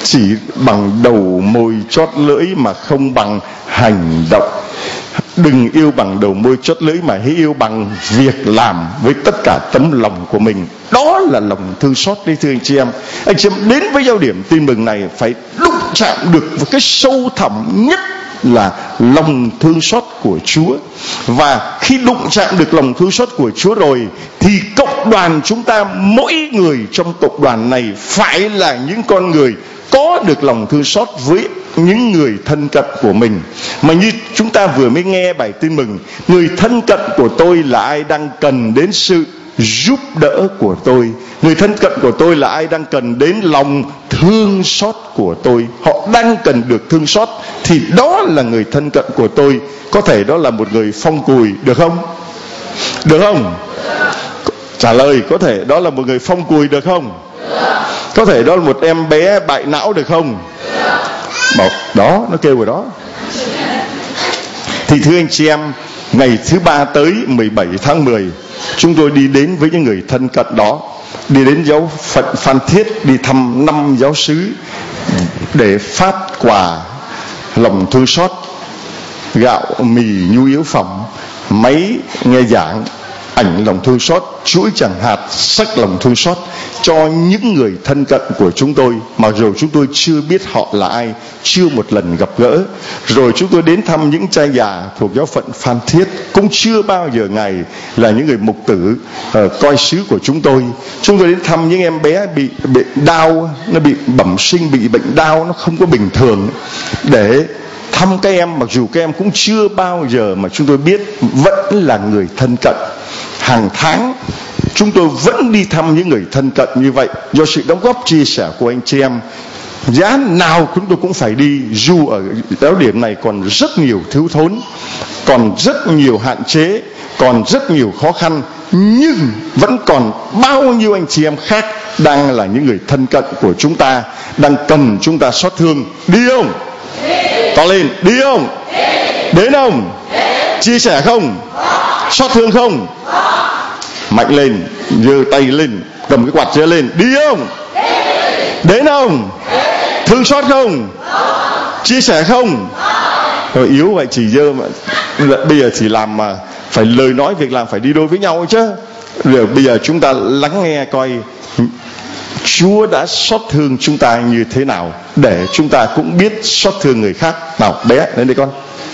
chỉ bằng đầu môi chót lưỡi mà không bằng hành động. Đừng yêu bằng đầu môi chót lưỡi mà hãy yêu bằng việc làm với tất cả tấm lòng của mình. Đó là lòng thương xót đấy thưa anh chị em. Anh chị em đến với giao điểm tin mừng này phải đụng chạm được vào cái sâu thẳm nhất là lòng thương xót của Chúa. Và khi đụng chạm được lòng thương xót của Chúa rồi thì cộng đoàn chúng ta, mỗi người trong cộng đoàn này phải là những con người có được lòng thương xót với những người thân cận của mình. Mà như chúng ta vừa mới nghe bài tin mừng, người thân cận của tôi là ai đang cần đến sự giúp đỡ của tôi. Người thân cận của tôi là ai đang cần đến lòng thương xót của tôi. Họ đang cần được thương xót thì đó là người thân cận của tôi. Có thể đó là một người phong cùi, được không? Được không? Trả lời, có thể đó là một người phong cùi, được không? Có thể đó là một em bé bại não, được không? Bảo, đó, nó kêu rồi đó. Thì thưa anh chị em, ngày thứ ba tới mười bảy tháng mười, chúng tôi đi đến với những người thân cận đó, đi đến giáo phận Phan Thiết, đi thăm năm giáo xứ để phát quà lòng thương xót, gạo, mì, nhu yếu phẩm, máy nghe giảng, ảnh lòng thương xót, chuỗi chẳng hạt, sách lòng thương xót cho những người thân cận của chúng tôi, mặc dù chúng tôi chưa biết họ là ai, chưa một lần gặp gỡ. Rồi chúng tôi đến thăm những cha già thuộc giáo phận Phan Thiết, cũng chưa bao giờ ngày là những người mục tử uh, coi xứ của chúng tôi. Chúng tôi đến thăm những em bé bị bệnh đau, nó bị bẩm sinh, bị bệnh đau, nó không có bình thường, để thăm các em, mặc dù các em cũng chưa bao giờ mà chúng tôi biết, vẫn là người thân cận. Hàng tháng chúng tôi vẫn đi thăm những người thân cận như vậy, do sự đóng góp chia sẻ của anh chị em. Giá nào chúng tôi cũng phải đi, dù ở giáo điểm này còn rất nhiều thiếu thốn, còn rất nhiều hạn chế, còn rất nhiều khó khăn, nhưng vẫn còn bao nhiêu anh chị em khác đang là những người thân cận của chúng ta, đang cần chúng ta xót thương. Đi không? To lên, đi không? Đến không? Chia sẻ không? Xót thương không? Mạnh lên, giơ tay lên, cầm cái quạt giơ lên. Đi không? Đến không? Thương xót không? Chia sẻ không? Rồi yếu vậy chỉ dơ mà. Bây giờ chỉ làm mà phải lời nói việc làm phải đi đôi với nhau chứ. Rồi bây giờ chúng ta lắng nghe coi Chúa đã xót thương chúng ta như thế nào, để chúng ta cũng biết xót thương người khác. Nào bé, lên đây con.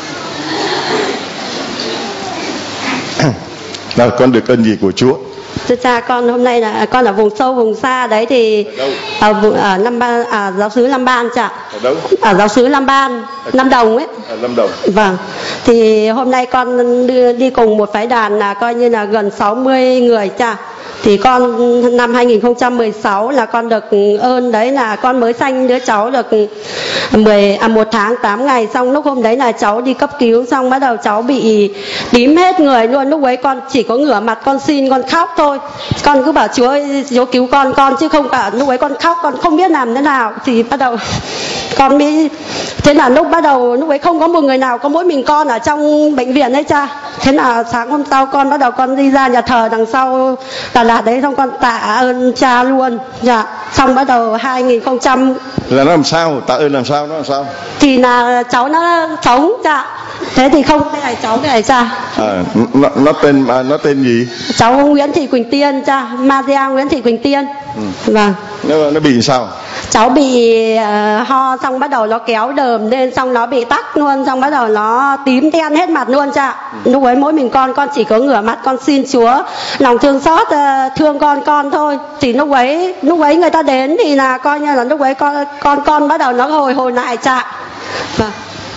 Nào con được ơn gì của Chúa? Thưa cha, con hôm nay là con ở vùng sâu vùng xa đấy thì ở, vùng, ở Nam Ban, à, giáo xứ Nam Ban cha. Ở đâu? Ở giáo xứ Nam Ban, Lâm Đồng ấy. Ở Lâm Đồng. Vâng. Thì hôm nay con đưa, đi cùng một phái đoàn là coi như là gần sáu mươi người cha. Thì con năm hai nghìn không trăm mười sáu là con được ơn đấy là con mới sanh đứa cháu được mười à một tháng tám ngày, xong lúc hôm đấy là cháu đi cấp cứu, xong bắt đầu cháu bị tím hết người luôn. Lúc ấy con chỉ có ngửa mặt con xin, con khóc thôi. Con cứ bảo Chúa ơi, Chúa cứu con con chứ không cả, lúc ấy con khóc, con không biết làm thế nào. Thì bắt đầu con mới, thế là lúc bắt đầu lúc ấy không có một người nào, có mỗi mình con ở trong bệnh viện đấy cha. Thế là sáng hôm sau con bắt đầu con đi ra nhà thờ đằng sau Đà Lạt đấy, xong con tạ ơn cha luôn. Dạ. Xong bắt đầu hai nghìn không trăm là nó làm sao? Tạ ơn làm sao? Nó làm sao? Thì là cháu nó sống cha. Thế thì không, cái này cháu cái này cha. À, nó, nó tên nó tên gì? Cháu Nguyễn Thị Quỳnh Tiên cha, Maria Nguyễn Thị Quỳnh Tiên. Ừ. Vâng. Nó, nó bị sao? Cháu bị uh, ho, xong bắt đầu nó kéo đờm lên, xong nó bị tắc luôn, xong bắt đầu nó tím đen hết mặt luôn cha. Ừ. Lúc ấy mỗi mình con con chỉ có ngửa mặt con xin Chúa lòng thương xót uh, thương con con thôi. Thì lúc ấy lúc ấy người ta đến thì là coi như là lúc ấy con con con bắt đầu nó hồi hồi lại cha. Vâng.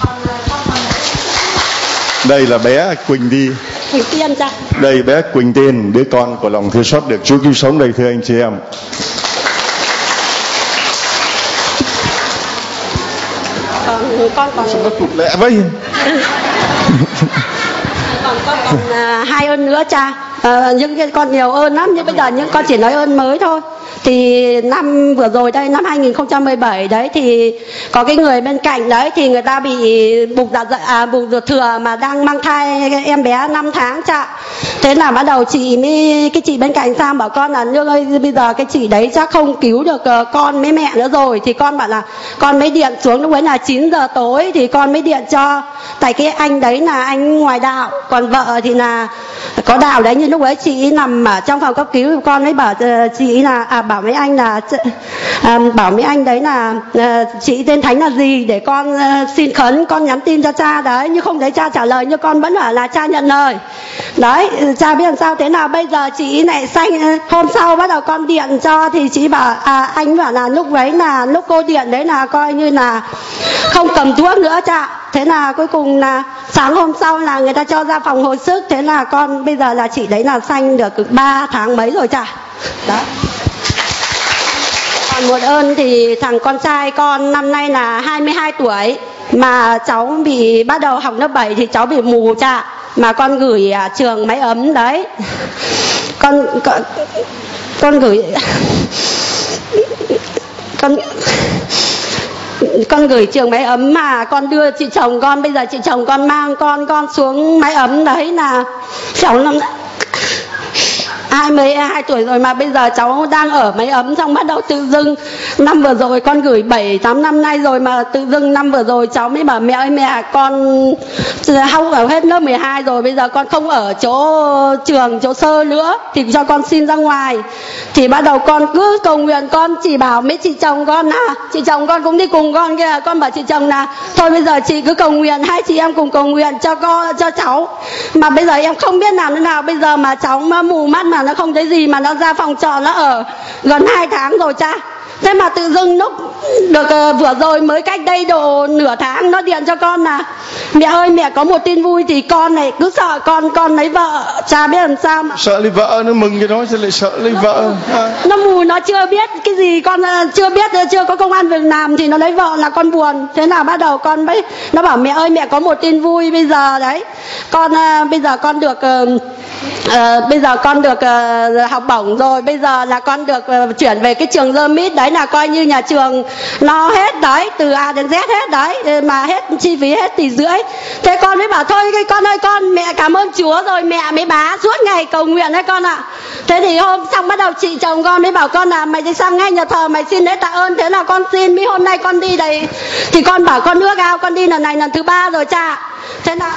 Đây là bé Quỳnh đi. Quỳnh Tiên cha. Đây bé Quỳnh Tiên, đứa con của lòng thương xót được Chúa cứu sống đây thưa anh chị em. Còn con còn sao nó tụt lẹ vậy? còn con còn uh, hai ơn nữa cha. Uh, những cái con nhiều ơn lắm, nhưng bây giờ những con chỉ nói ơn mới thôi. Thì năm vừa rồi đây, năm hai nghìn không trăm mười bảy đấy, thì có cái người bên cạnh đấy thì người ta bị bục dạ dày, à, bục ruột thừa mà đang mang thai em bé năm tháng cha. Thế là bắt đầu chị mới cái chị bên cạnh sang bảo con là Nương ơi, bây giờ cái chị đấy chắc không cứu được con với mẹ nữa rồi. Thì con bảo là con mới điện xuống, lúc ấy là chín giờ tối thì con mới điện cho, tại cái anh đấy là anh ngoài đạo, còn vợ thì là có đạo đấy. Nhưng lúc ấy chị nằm ở trong phòng cấp cứu, con mới bảo chị là à, bảo mấy anh là à, bảo mấy anh đấy là à, chị tên Thánh là gì để con à, xin khấn, con nhắn tin cho cha đấy. Nhưng không thấy cha trả lời, nhưng con vẫn bảo là cha nhận lời đấy. Cha biết làm sao. Thế nào bây giờ chị lại xanh, hôm sau bắt đầu con điện cho thì chị bảo à, anh bảo là lúc đấy là lúc cô điện đấy là coi như là không cầm thuốc nữa cha. Thế là cuối cùng là sáng hôm sau là người ta cho ra phòng hồi sức. Thế là con bây giờ là chị đấy là xanh được ba tháng mấy rồi cha. Đó. Còn một ơn thì thằng con trai con năm nay là hai mươi hai tuổi, mà cháu bị bắt đầu học lớp bảy thì cháu bị mù cha, mà con gửi à, trường máy ấm đấy. Con con, con gửi con con gửi trường máy ấm, mà con đưa chị chồng con, bây giờ chị chồng con mang con con xuống máy ấm đấy là cháu năm hai mươi hai tuổi rồi, mà bây giờ cháu đang ở máy ấm. Xong bắt đầu tự dưng năm vừa rồi con gửi bảy tám năm nay rồi, mà tự dưng năm vừa rồi cháu mới bảo mẹ ơi mẹ, con học ở hết lớp mười hai rồi, bây giờ con không ở chỗ trường chỗ sơ nữa thì cho con xin ra ngoài. Thì bắt đầu con cứ cầu nguyện, con chỉ bảo mấy chị chồng con à, chị chồng con cũng đi cùng con kia, con bảo chị chồng là thôi bây giờ chị cứ cầu nguyện, hai chị em cùng cầu nguyện cho con cho cháu. Mà bây giờ em không biết làm thế nào, bây giờ mà cháu mà mù mắt mà nó không thấy gì, mà nó ra phòng trọ nó ở gần hai tháng rồi cha. Thế mà tự dưng lúc được uh, vừa rồi mới cách đây độ nửa tháng nó điện cho con là mẹ ơi mẹ có một tin vui. Thì con này cứ sợ con con lấy vợ, cha biết làm sao mà. Sợ lấy vợ, nó mừng cho nó sẽ lại sợ lấy vợ. À. Nó mù, nó chưa biết cái gì, con uh, chưa biết, uh, chưa có công ăn việc làm thì nó lấy vợ là con buồn. Thế nào bắt đầu con mới nó bảo mẹ ơi mẹ có một tin vui bây giờ đấy. Con uh, bây giờ con được uh, uh, bây giờ con được uh, học bổng rồi, bây giờ là con được uh, chuyển về cái trường Dơ Mít đấy, là coi như nhà trường nó hết đấy, từ A đến Z hết đấy, mà hết chi phí hết tỷ rưỡi. Thế con mới bảo thôi con ơi, con mẹ cảm ơn Chúa rồi, mẹ mới bá suốt ngày cầu nguyện đấy con ạ. À. Thế thì hôm xong bắt đầu chị chồng con mới bảo con là mày đi sang ngay nhà thờ mày xin lễ tạ ơn. Thế là con xin, mấy hôm nay con đi đây thì con bảo con ước ao con đi lần này lần thứ ba rồi cha. Thế nào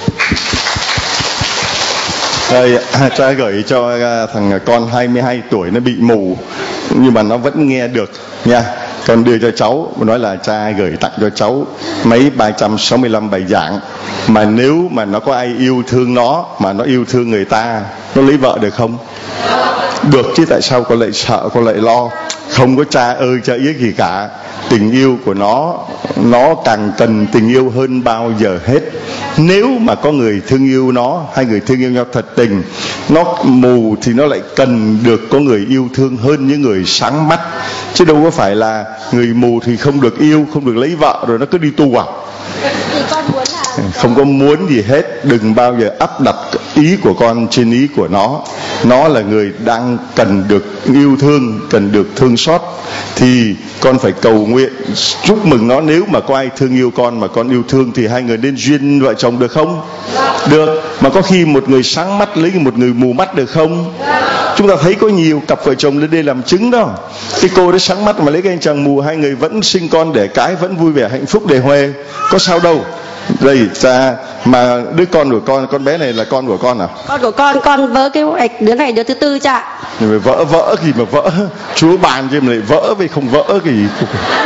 Đây, cha gửi cho thằng con hai mươi hai tuổi nó bị mù nhưng mà nó vẫn nghe được nha. Con đưa cho cháu, nói là cha gửi tặng cho cháu mấy ba trăm sáu mươi lăm bài giảng, mà nếu mà nó có ai yêu thương nó, mà nó yêu thương người ta, nó lấy vợ được không? Được chứ, tại sao con lại sợ, con lại lo? Không có cha ơi cha yếc gì cả. Tình yêu của nó, nó càng cần tình yêu hơn bao giờ hết. Nếu mà có người thương yêu nó, hai người thương yêu nhau thật tình, nó mù thì nó lại cần được có người yêu thương hơn những người sáng mắt. Chứ đâu có phải là người mù thì không được yêu, không được lấy vợ rồi nó cứ đi tu à. Không có muốn gì hết. Đừng bao giờ áp đặt ý của con trên ý của nó. Nó là người đang cần được yêu thương, cần được thương xót, thì con phải cầu nguyện chúc mừng nó. Nếu mà có ai thương yêu con mà con yêu thương thì hai người nên duyên vợ chồng được không? Được. Mà có khi một người sáng mắt lấy một người mù mắt được không? Chúng ta thấy có nhiều cặp vợ chồng lên đây làm chứng đó. Cái cô đó sáng mắt mà lấy cái anh chàng mù, hai người vẫn sinh con đẻ cái, vẫn vui vẻ hạnh phúc đề huê, có sao đâu. Đây cha, mà đứa con của con, con bé này là con của con à? Con của con, con vỡ cái hoạch đứa này đứa thứ tư cha. Rồi vỡ vỡ gì mà vỡ, Chúa bàn cho mà lại vỡ với không vỡ cái gì.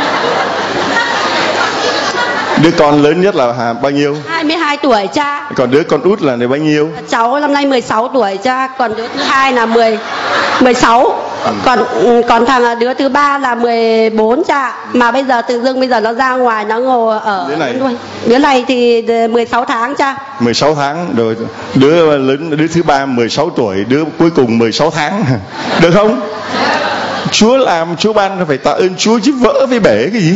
Đứa con lớn nhất là à, bao nhiêu? hai mươi hai tuổi cha. Còn đứa con út là này bao nhiêu? Cháu năm nay mười sáu tuổi cha. Còn đứa thứ hai là mười, mười sáu. Ừ. Còn còn thằng đứa thứ ba là mười bốn cha. Mà bây giờ tự dưng bây giờ nó ra ngoài nó ngồi ở đứa này. Đứa này thì mười sáu tháng cha. mười sáu tháng rồi. Đứa lớn, đứa thứ ba mười sáu tuổi, đứa cuối cùng mười sáu tháng. Được không? Chúa làm, Chúa ban phải tạ ơn Chúa chứ vỡ với bể cái gì.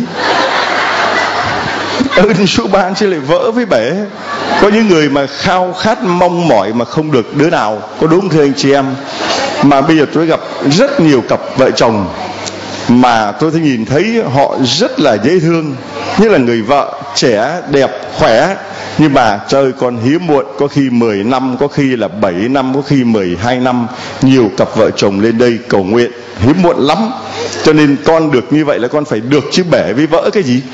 Ơn Chúa ban chứ lại vỡ với bể. Có những người mà khao khát mong mỏi mà không được đứa nào, có đúng thưa anh chị em? Mà bây giờ tôi gặp rất nhiều cặp vợ chồng mà tôi thấy nhìn thấy họ rất là dễ thương, như là người vợ trẻ đẹp khỏe, Nhưng mà trời con hiếm muộn, có khi mười năm, có khi là bảy năm, có khi mười hai năm, nhiều cặp vợ chồng lên đây cầu nguyện, hiếm muộn lắm. Cho nên con được như vậy là con phải được, chứ bể với vỡ cái gì.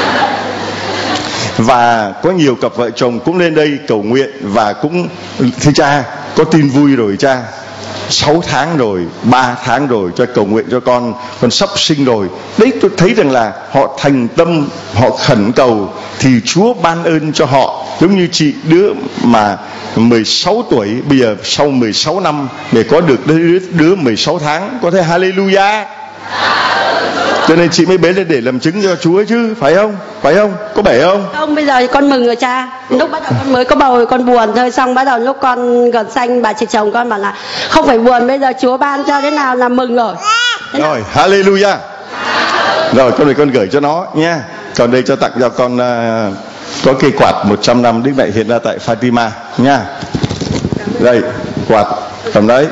Và có nhiều cặp vợ chồng cũng lên đây cầu nguyện và cũng thưa cha, có tin vui rồi cha, sáu tháng rồi, ba tháng rồi, cho cầu nguyện cho con, con sắp sinh rồi. Đấy, tôi thấy rằng là họ thành tâm, họ khẩn cầu thì Chúa ban ơn cho họ. Giống như chị đứa mà mười sáu tuổi, bây giờ sau mười sáu năm để có được đứa, đứa mười sáu tháng, có thể hallelujah. Cho nên chị mới bế lên để làm chứng cho Chúa chứ, phải không? Phải không? Có bể không? Không, bây giờ con mừng rồi cha. Lúc bắt đầu con mới có bầu con buồn thôi, xong bắt đầu lúc con gần sanh bà chị chồng con bảo là không phải buồn, bây giờ Chúa ban cho thế nào là mừng rồi. Thế rồi, nào? hallelujah. Rồi, con này con gửi cho nó nha. Còn đây cho tặng cho con uh, có cây quạt một trăm năm Đức Mẹ hiện ra tại Fatima nha. Đây, quạt cầm đấy.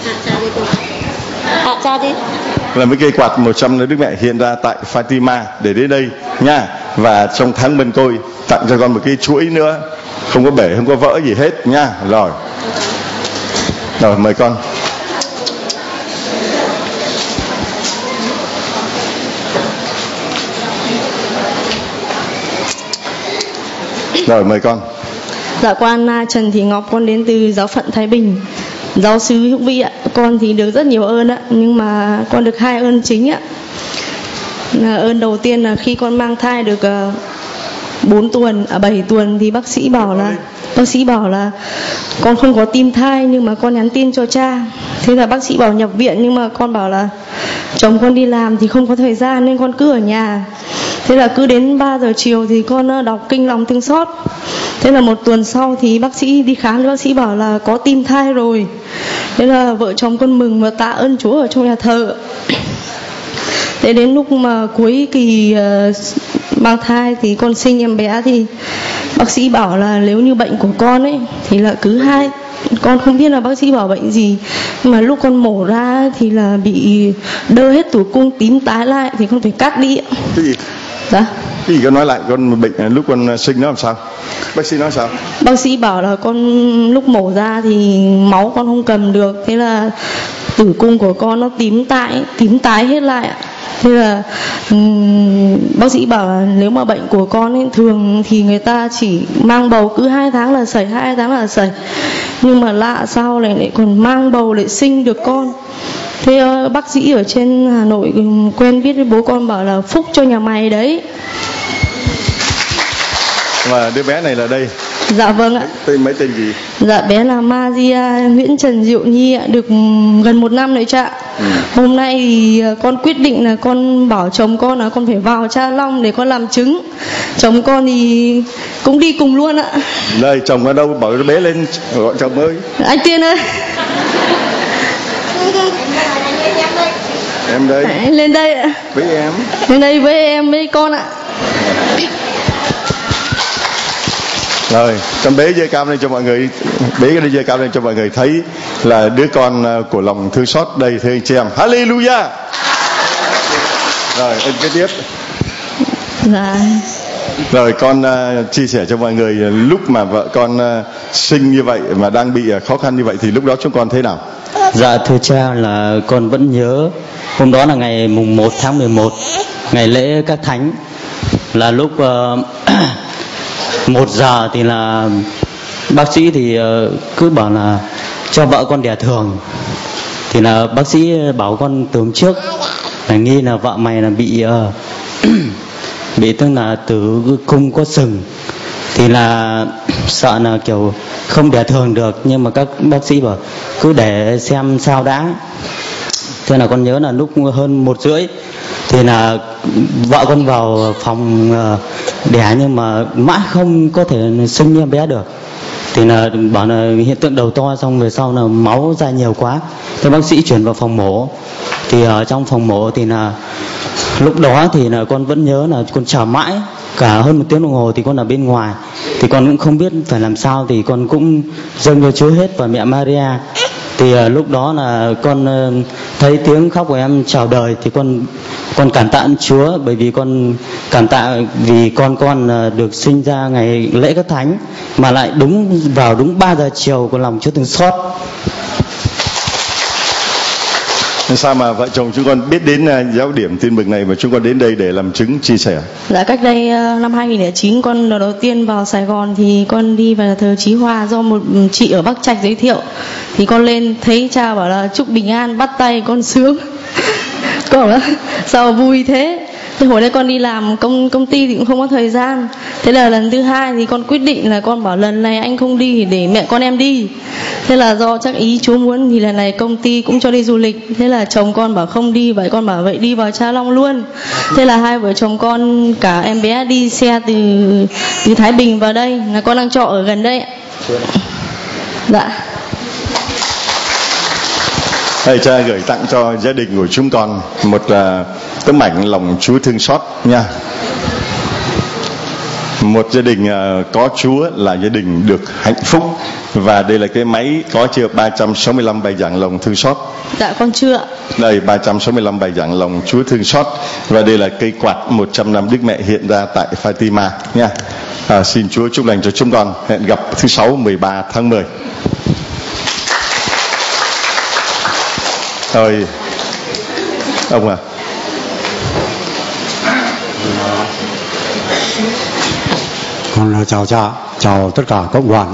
À, cha đi. Là mấy cây quạt một trăm năm Đức Mẹ hiện ra tại Fatima để đến đây nha. Và trong tháng bên tôi tặng cho con một cái chuỗi nữa, không có bể, không có vỡ gì hết nha. Rồi, rồi mời con. Rồi mời con. Dạ con Trần Thị Ngọc, con đến từ giáo phận Thái Bình. Giáo xứ Hữu Vĩ ạ. Con thì được rất nhiều ơn ạ, nhưng mà con được hai ơn chính ạ. Là ơn đầu tiên là khi con mang thai được bốn tuần, à bảy tuần thì bác sĩ bảo là bác sĩ bảo là con không có tim thai, nhưng mà con nhắn tin cho cha. Thế là bác sĩ bảo nhập viện, nhưng mà con bảo là chồng con đi làm thì không có thời gian nên con cứ ở nhà. Thế là cứ đến ba giờ chiều thì con đọc kinh lòng thương xót. Thế là một tuần sau thì bác sĩ đi khám thì bác sĩ bảo là có tim thai rồi. Thế là vợ chồng con mừng và tạ ơn Chúa ở trong nhà thờ. Thế đến lúc mà cuối kỳ uh, mang thai thì con sinh em bé thì bác sĩ bảo là nếu như bệnh của con ấy thì là cứ hai, con không biết là bác sĩ bảo bệnh gì, nhưng mà lúc con mổ ra thì là bị đơ hết tử cung, tím tái lại thì con phải cắt đi. Cái gì? Dạ. Cái gì con nói lại, con bệnh lúc con sinh nó làm sao? Bác sĩ nói sao? Bác sĩ bảo là con lúc mổ ra thì máu con không cầm được, thế là tử cung của con nó tím tái, tím tái hết lại ạ. Thế là um, bác sĩ bảo là nếu mà bệnh của con ấy, thường thì người ta chỉ mang bầu cứ hai tháng là sẩy, hai tháng là sẩy, nhưng mà lạ sao lại lại còn mang bầu lại sinh được con. Thế uh, bác sĩ ở trên Hà Nội quen biết với bố con bảo là phúc cho nhà mày đấy. Và đứa bé này là đây. Dạ vâng ạ. Tên mấy tên gì? Dạ bé là Maria Nguyễn Trần Diệu Nhi ạ, được gần một năm rồi cha. Ừ. Hôm nay thì con quyết định là con bảo chồng con là con phải vào Cha Long để con làm chứng. Chồng con thì cũng đi cùng luôn ạ. Đây, chồng ở đâu? Bảo đứa bé lên gọi chồng ơi. Anh Tiên ơi. Em đây. Đấy, lên đây ạ. Với em. Lên đây với em với con ạ. Rồi, con bế dây cam lên cho mọi người, bế cái dây cam lên cho mọi người thấy là đứa con của lòng thương xót đây, thưa anh chị em. Hallelujah. Rồi, anh kế tiếp. Dạ. Rồi con uh, chia sẻ cho mọi người lúc mà vợ con uh, sinh như vậy mà đang bị uh, khó khăn như vậy thì lúc đó chúng con thế nào? Dạ thưa cha, là con vẫn nhớ hôm đó là ngày mùng một tháng mười một, ngày lễ các thánh, là lúc uh, một giờ thì là bác sĩ thì uh, cứ bảo là cho vợ con đẻ thường. Thì là bác sĩ bảo con từ hôm trước là nghi là vợ mày là bị uh, bị tức là tử cung có sừng, thì là sợ là kiểu không đẻ thường được, nhưng mà các bác sĩ bảo cứ để xem sao đã. Thế là con nhớ là lúc hơn một rưỡi thì là vợ con vào phòng đẻ, nhưng mà mãi không có thể sinh em bé được. Thì là bảo là hiện tượng đầu to, xong về sau là máu ra nhiều quá. Thế bác sĩ chuyển vào phòng mổ. Thì ở trong phòng mổ thì là lúc đó thì là con vẫn nhớ là con chờ mãi cả hơn một tiếng đồng hồ thì con ở bên ngoài, thì con cũng không biết phải làm sao, thì con cũng dâng cho Chúa hết và mẹ Maria. Thì uh, lúc đó là con uh, thấy tiếng khóc của em chào đời, thì con Con cảm tạ Chúa bởi vì con cảm tạ vì con con được sinh ra ngày lễ Các Thánh, mà lại đúng vào đúng ba giờ chiều, con lòng Chúa thương xót. Sao mà vợ chồng chúng con biết đến giáo điểm tin mừng này mà chúng con đến đây để làm chứng chia sẻ? Dạ, cách đây năm hai nghìn không trăm lẻ chín con lần đầu tiên vào Sài Gòn thì con đi vào thờ Chí Hòa do một chị ở Bắc Trạch giới thiệu. Thì con lên thấy cha bảo là chúc bình an, bắt tay con sướng. Con bảo là sao vui thế. Thế hồi đấy con đi làm công công ty thì cũng không có thời gian. Thế là lần thứ hai thì con quyết định là con bảo lần này anh không đi thì để mẹ con em đi. Thế là do chắc ý Chúa muốn thì lần này công ty cũng cho đi du lịch. Thế là chồng con bảo không đi, vậy con bảo vậy đi vào Cha Long luôn. Thế là hai vợ chồng con cả em bé đi xe từ từ Thái Bình vào đây, là con đang trọ ở gần đây ạ. Dạ. Thầy cha gửi tặng cho gia đình của chúng con một uh, tấm ảnh lòng Chúa thương xót nha. Một gia đình uh, có Chúa là gia đình được hạnh phúc. Và đây là cái máy có chưa ba trăm sáu mươi lăm bài giảng lòng thương xót? Dạ con chưa. Đây ba trăm sáu mươi lăm bài giảng lòng Chúa thương xót. Và đây là cây quạt một trăm năm Đức Mẹ hiện ra tại Fatima nha. À, xin Chúa chúc lành cho chúng con. Hẹn gặp thứ sáu mười ba tháng mười. Rồi ông à. Con chào cha, chào tất cả cộng đoàn.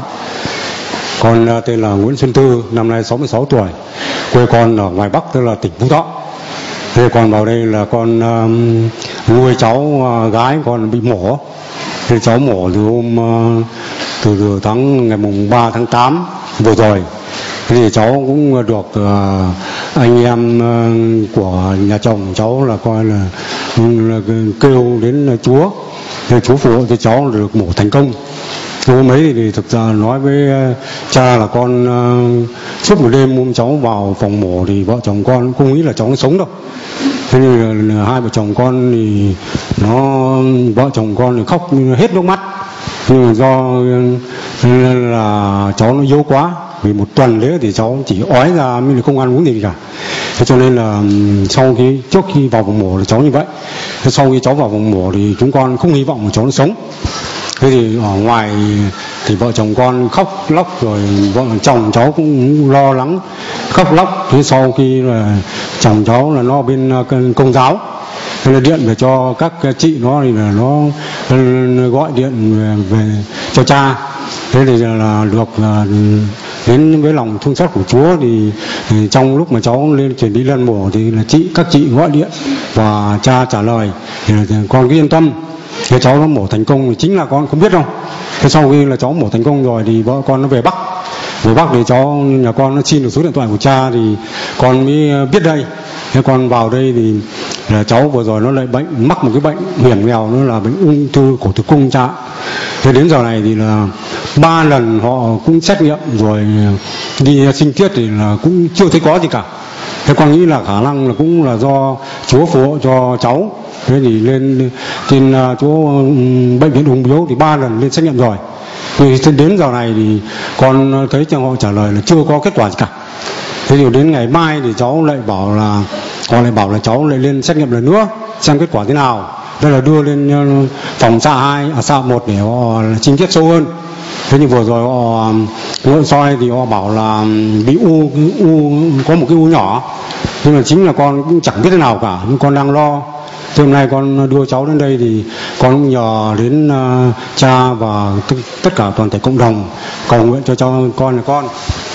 Con tên là Nguyễn Xuân Tư, năm nay sáu mươi sáu tuổi, quê con ở ngoài Bắc, tức là tỉnh Phú Thọ. Thế con vào đây là con um, nuôi cháu uh, gái con bị mổ. Thế cháu mổ từ hôm uh, từ, từ tháng ngày mùng ba tháng tám vừa rồi. Thế thì cháu cũng được uh, anh em uh, của nhà chồng cháu là coi là, là kêu đến Chúa. Thế Chúa phù hộ cho cháu được mổ thành công. Hôm ấy thì thực ra nói với cha là con uh, suốt một đêm hôm cháu vào phòng mổ thì vợ chồng con không nghĩ là cháu nó sống đâu. Thế nên là hai vợ chồng con thì nó vợ chồng con thì khóc hết nước mắt. Nhưng mà do nên là cháu nó yếu quá, vì một tuần lễ thì cháu chỉ ói ra mới không ăn uống gì cả. Thế cho nên là sau khi trước khi vào phòng mổ là cháu như vậy. Thế sau khi cháu vào phòng mổ thì chúng con không hy vọng là cháu nó sống. Thế thì ở ngoài thì vợ chồng con khóc lóc, rồi vợ chồng cháu cũng lo lắng khóc lóc. Thế sau khi là chồng cháu là nó bên Công giáo, thế là điện về cho các chị nó thì là nó gọi điện về, về cho cha. Thế thì là được là đến với lòng thương xót của Chúa thì, thì trong lúc mà cháu lên chuẩn bị lên mổ thì là chị các chị gọi điện và cha trả lời thì là con cứ yên tâm. Thế cháu nó mổ thành công thì chính là con không biết đâu. Thế sau khi là cháu mổ thành công rồi thì vợ con nó về Bắc. Về Bắc thì cháu nhà con nó xin được số điện thoại của cha thì con mới biết đây. Thế con vào đây thì là cháu vừa rồi nó lại bệnh mắc một cái bệnh hiểm nghèo, nó là bệnh ung thư cổ tử cung cha. Thế đến giờ này thì là ba lần họ cũng xét nghiệm rồi đi sinh tiết thì là cũng chưa thấy có gì cả. Thế con nghĩ là khả năng là cũng là do Chúa phù hộ cho cháu. Thế thì lên trên uh, chỗ um, bệnh viện ung biếu thì ba lần lên xét nghiệm rồi. Thì đến giờ này thì con thấy cho họ trả lời là chưa có kết quả gì cả. Thế thì đến ngày mai thì cháu lại bảo là họ lại bảo là cháu lại lên xét nghiệm lần nữa xem kết quả thế nào. Đây là đưa lên uh, phòng xạ hai, à xạ một để họ trinh tiết sâu hơn. Thế nhưng vừa rồi họ nội soi thì họ bảo là bị u, u có một cái u nhỏ. Nhưng mà chính là con cũng chẳng biết thế nào cả, nhưng con đang lo. Thế hôm nay con đưa cháu đến đây thì con cũng nhờ đến uh, cha và t- tất cả toàn thể cộng đồng cầu nguyện cho cháu con là con.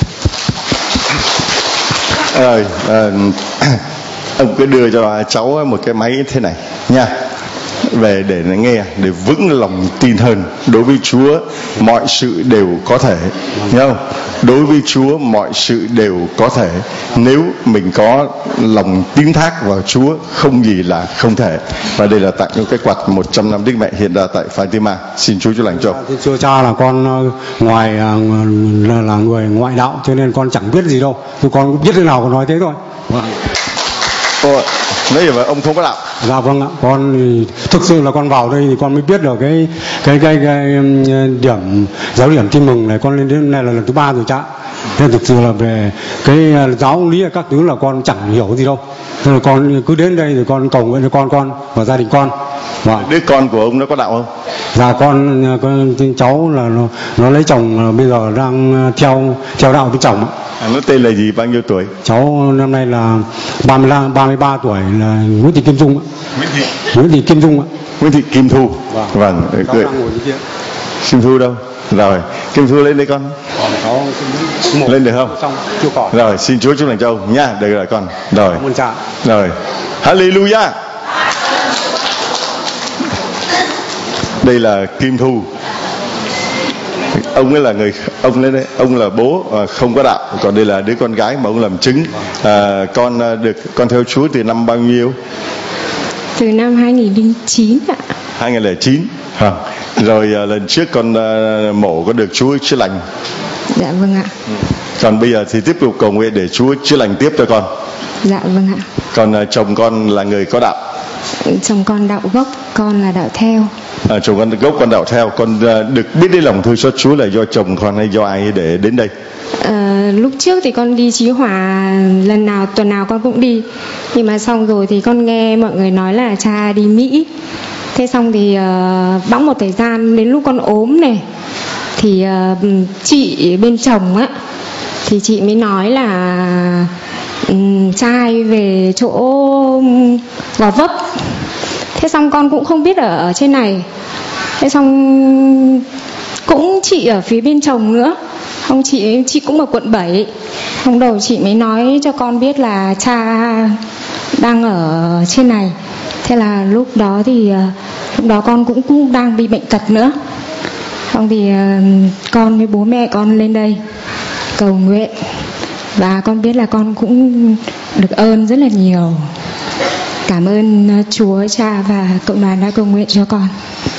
Rồi, uh, ông cứ đưa cho cháu một cái máy thế này nha, về để nghe, để vững lòng tin hơn. Đối với Chúa mọi sự đều có thể, nghe không? Đối với Chúa mọi sự đều có thể. Nếu mình có lòng tín thác vào Chúa, không gì là không thể. Và đây là tặng cho cái quạt một trăm năm Đức Mẹ hiện ra tại Fatima. Xin Chúa chúc lành cho. Thưa cha là con ngoài là, là người ngoại đạo cho nên con chẳng biết gì đâu. Tôi con biết thế nào con nói thế thôi. Ồ, nói vậy ông không có đạo? Dạ vâng ạ, con thì thực sự là con vào đây thì con mới biết được cái cái cái, cái điểm giáo điểm tin mừng này, con lên đến này là lần thứ ba rồi cha. Nên thực sự là về cái giáo lý các thứ là con chẳng hiểu gì đâu. Nên là con cứ đến đây thì con cầu nguyện cho con con và gia đình con. Và đứa con của ông nó có đạo không? Dạ con, con cháu là nó, nó lấy chồng bây giờ đang theo theo đạo với chồng. À, nó tên là gì, bao nhiêu tuổi? Cháu năm nay là ba mươi lăm, ba mươi ba tuổi, là Nguyễn Thị Kim Dung. Nguyễn Thị Nguyễn Thị Kim Dung ạ. Nguyễn Thị Kim Thu. Vâng. Vâng. Cười. Kim Thu đâu? Rồi, Kim Thu lên đây con. Lên được không? Xong, chưa có. Rồi, xin Chúa chúc lành cho ông nha. Được rồi con. Rồi. Cảm ơn cha. Rồi. Hallelujah. Đây là Kim Thu. Ông ấy là người, ông lên đây, ông là bố không có đạo, còn đây là đứa con gái mà ông làm chứng. À, con được con theo Chúa từ năm bao nhiêu? Từ năm hai nghìn lẻ chín ạ. hai nghìn lẻ chín. À, rồi à, lần trước con à, mổ có được Chúa chữa lành. Dạ vâng ạ. Còn bây giờ thì tiếp tục cầu nguyện để Chúa chữa lành tiếp cho con. Dạ vâng ạ. Còn à, chồng con là người có đạo. Chồng con đạo gốc, con là đạo theo. À, chồng con gốc, con đạo theo. Con à, được biết đến lòng thương xót Chúa là do chồng con hay do ai để đến đây? À, lúc trước thì con đi Chí Hòa lần nào tuần nào con cũng đi, nhưng mà xong rồi thì con nghe mọi người nói là cha đi Mỹ. Thế xong thì uh, bẵng một thời gian đến lúc con ốm này thì uh, chị bên chồng á thì chị mới nói là um, trai về chỗ Gò Vấp. Thế xong con cũng không biết ở, ở trên này. Thế xong cũng chị ở phía bên chồng nữa. Ông chị chị cũng ở quận bảy. Hôm đầu chị mới nói cho con biết là cha đang ở trên này. Thế là lúc đó thì lúc đó con cũng, cũng đang bị bệnh tật nữa. Xong thì con với bố mẹ con lên đây cầu nguyện. Và con biết là con cũng được ơn rất là nhiều. Cảm ơn Chúa, cha và cộng đoàn đã cầu nguyện cho con.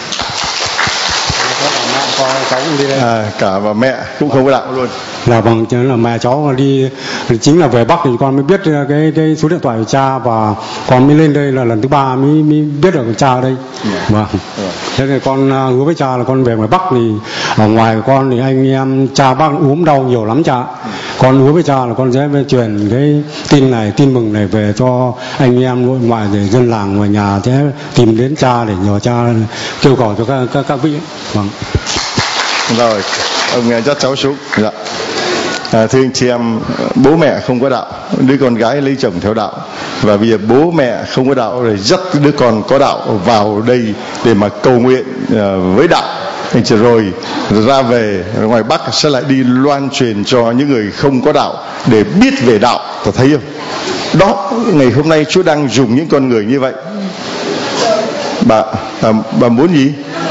À, cả và mẹ cũng không có đạo luôn. Là bằng chứng là mẹ cháu đi chính là về Bắc thì con mới biết cái cái số điện thoại của cha, và con mới lên đây là lần thứ ba mới mới biết được cha ở đây. Yeah. Vâng. Yeah. Thế thì con hứa với cha là con về ngoài Bắc thì ở ngoài con thì anh em cha bác ốm đau nhiều lắm cha. Yeah. Con hứa với cha là con sẽ truyền cái tin này, tin mừng này về cho anh em nội ngoại để dân làng ngoài nhà sẽ tìm đến cha để nhờ cha kêu cầu cho các các, các vị. Vâng. Rồi, ông nghe dắt cháu xuống. Dạ. À, thưa anh chị em, bố mẹ không có đạo, đứa con gái lấy chồng theo đạo, và bây giờ bố mẹ không có đạo rồi dắt đứa con có đạo vào đây để mà cầu nguyện uh, với đạo. Anh chị rồi ra về ngoài Bắc sẽ lại đi loan truyền cho những người không có đạo để biết về đạo. Có thấy không? Đó, ngày hôm nay Chúa đang dùng những con người như vậy. Bà à, bà muốn gì?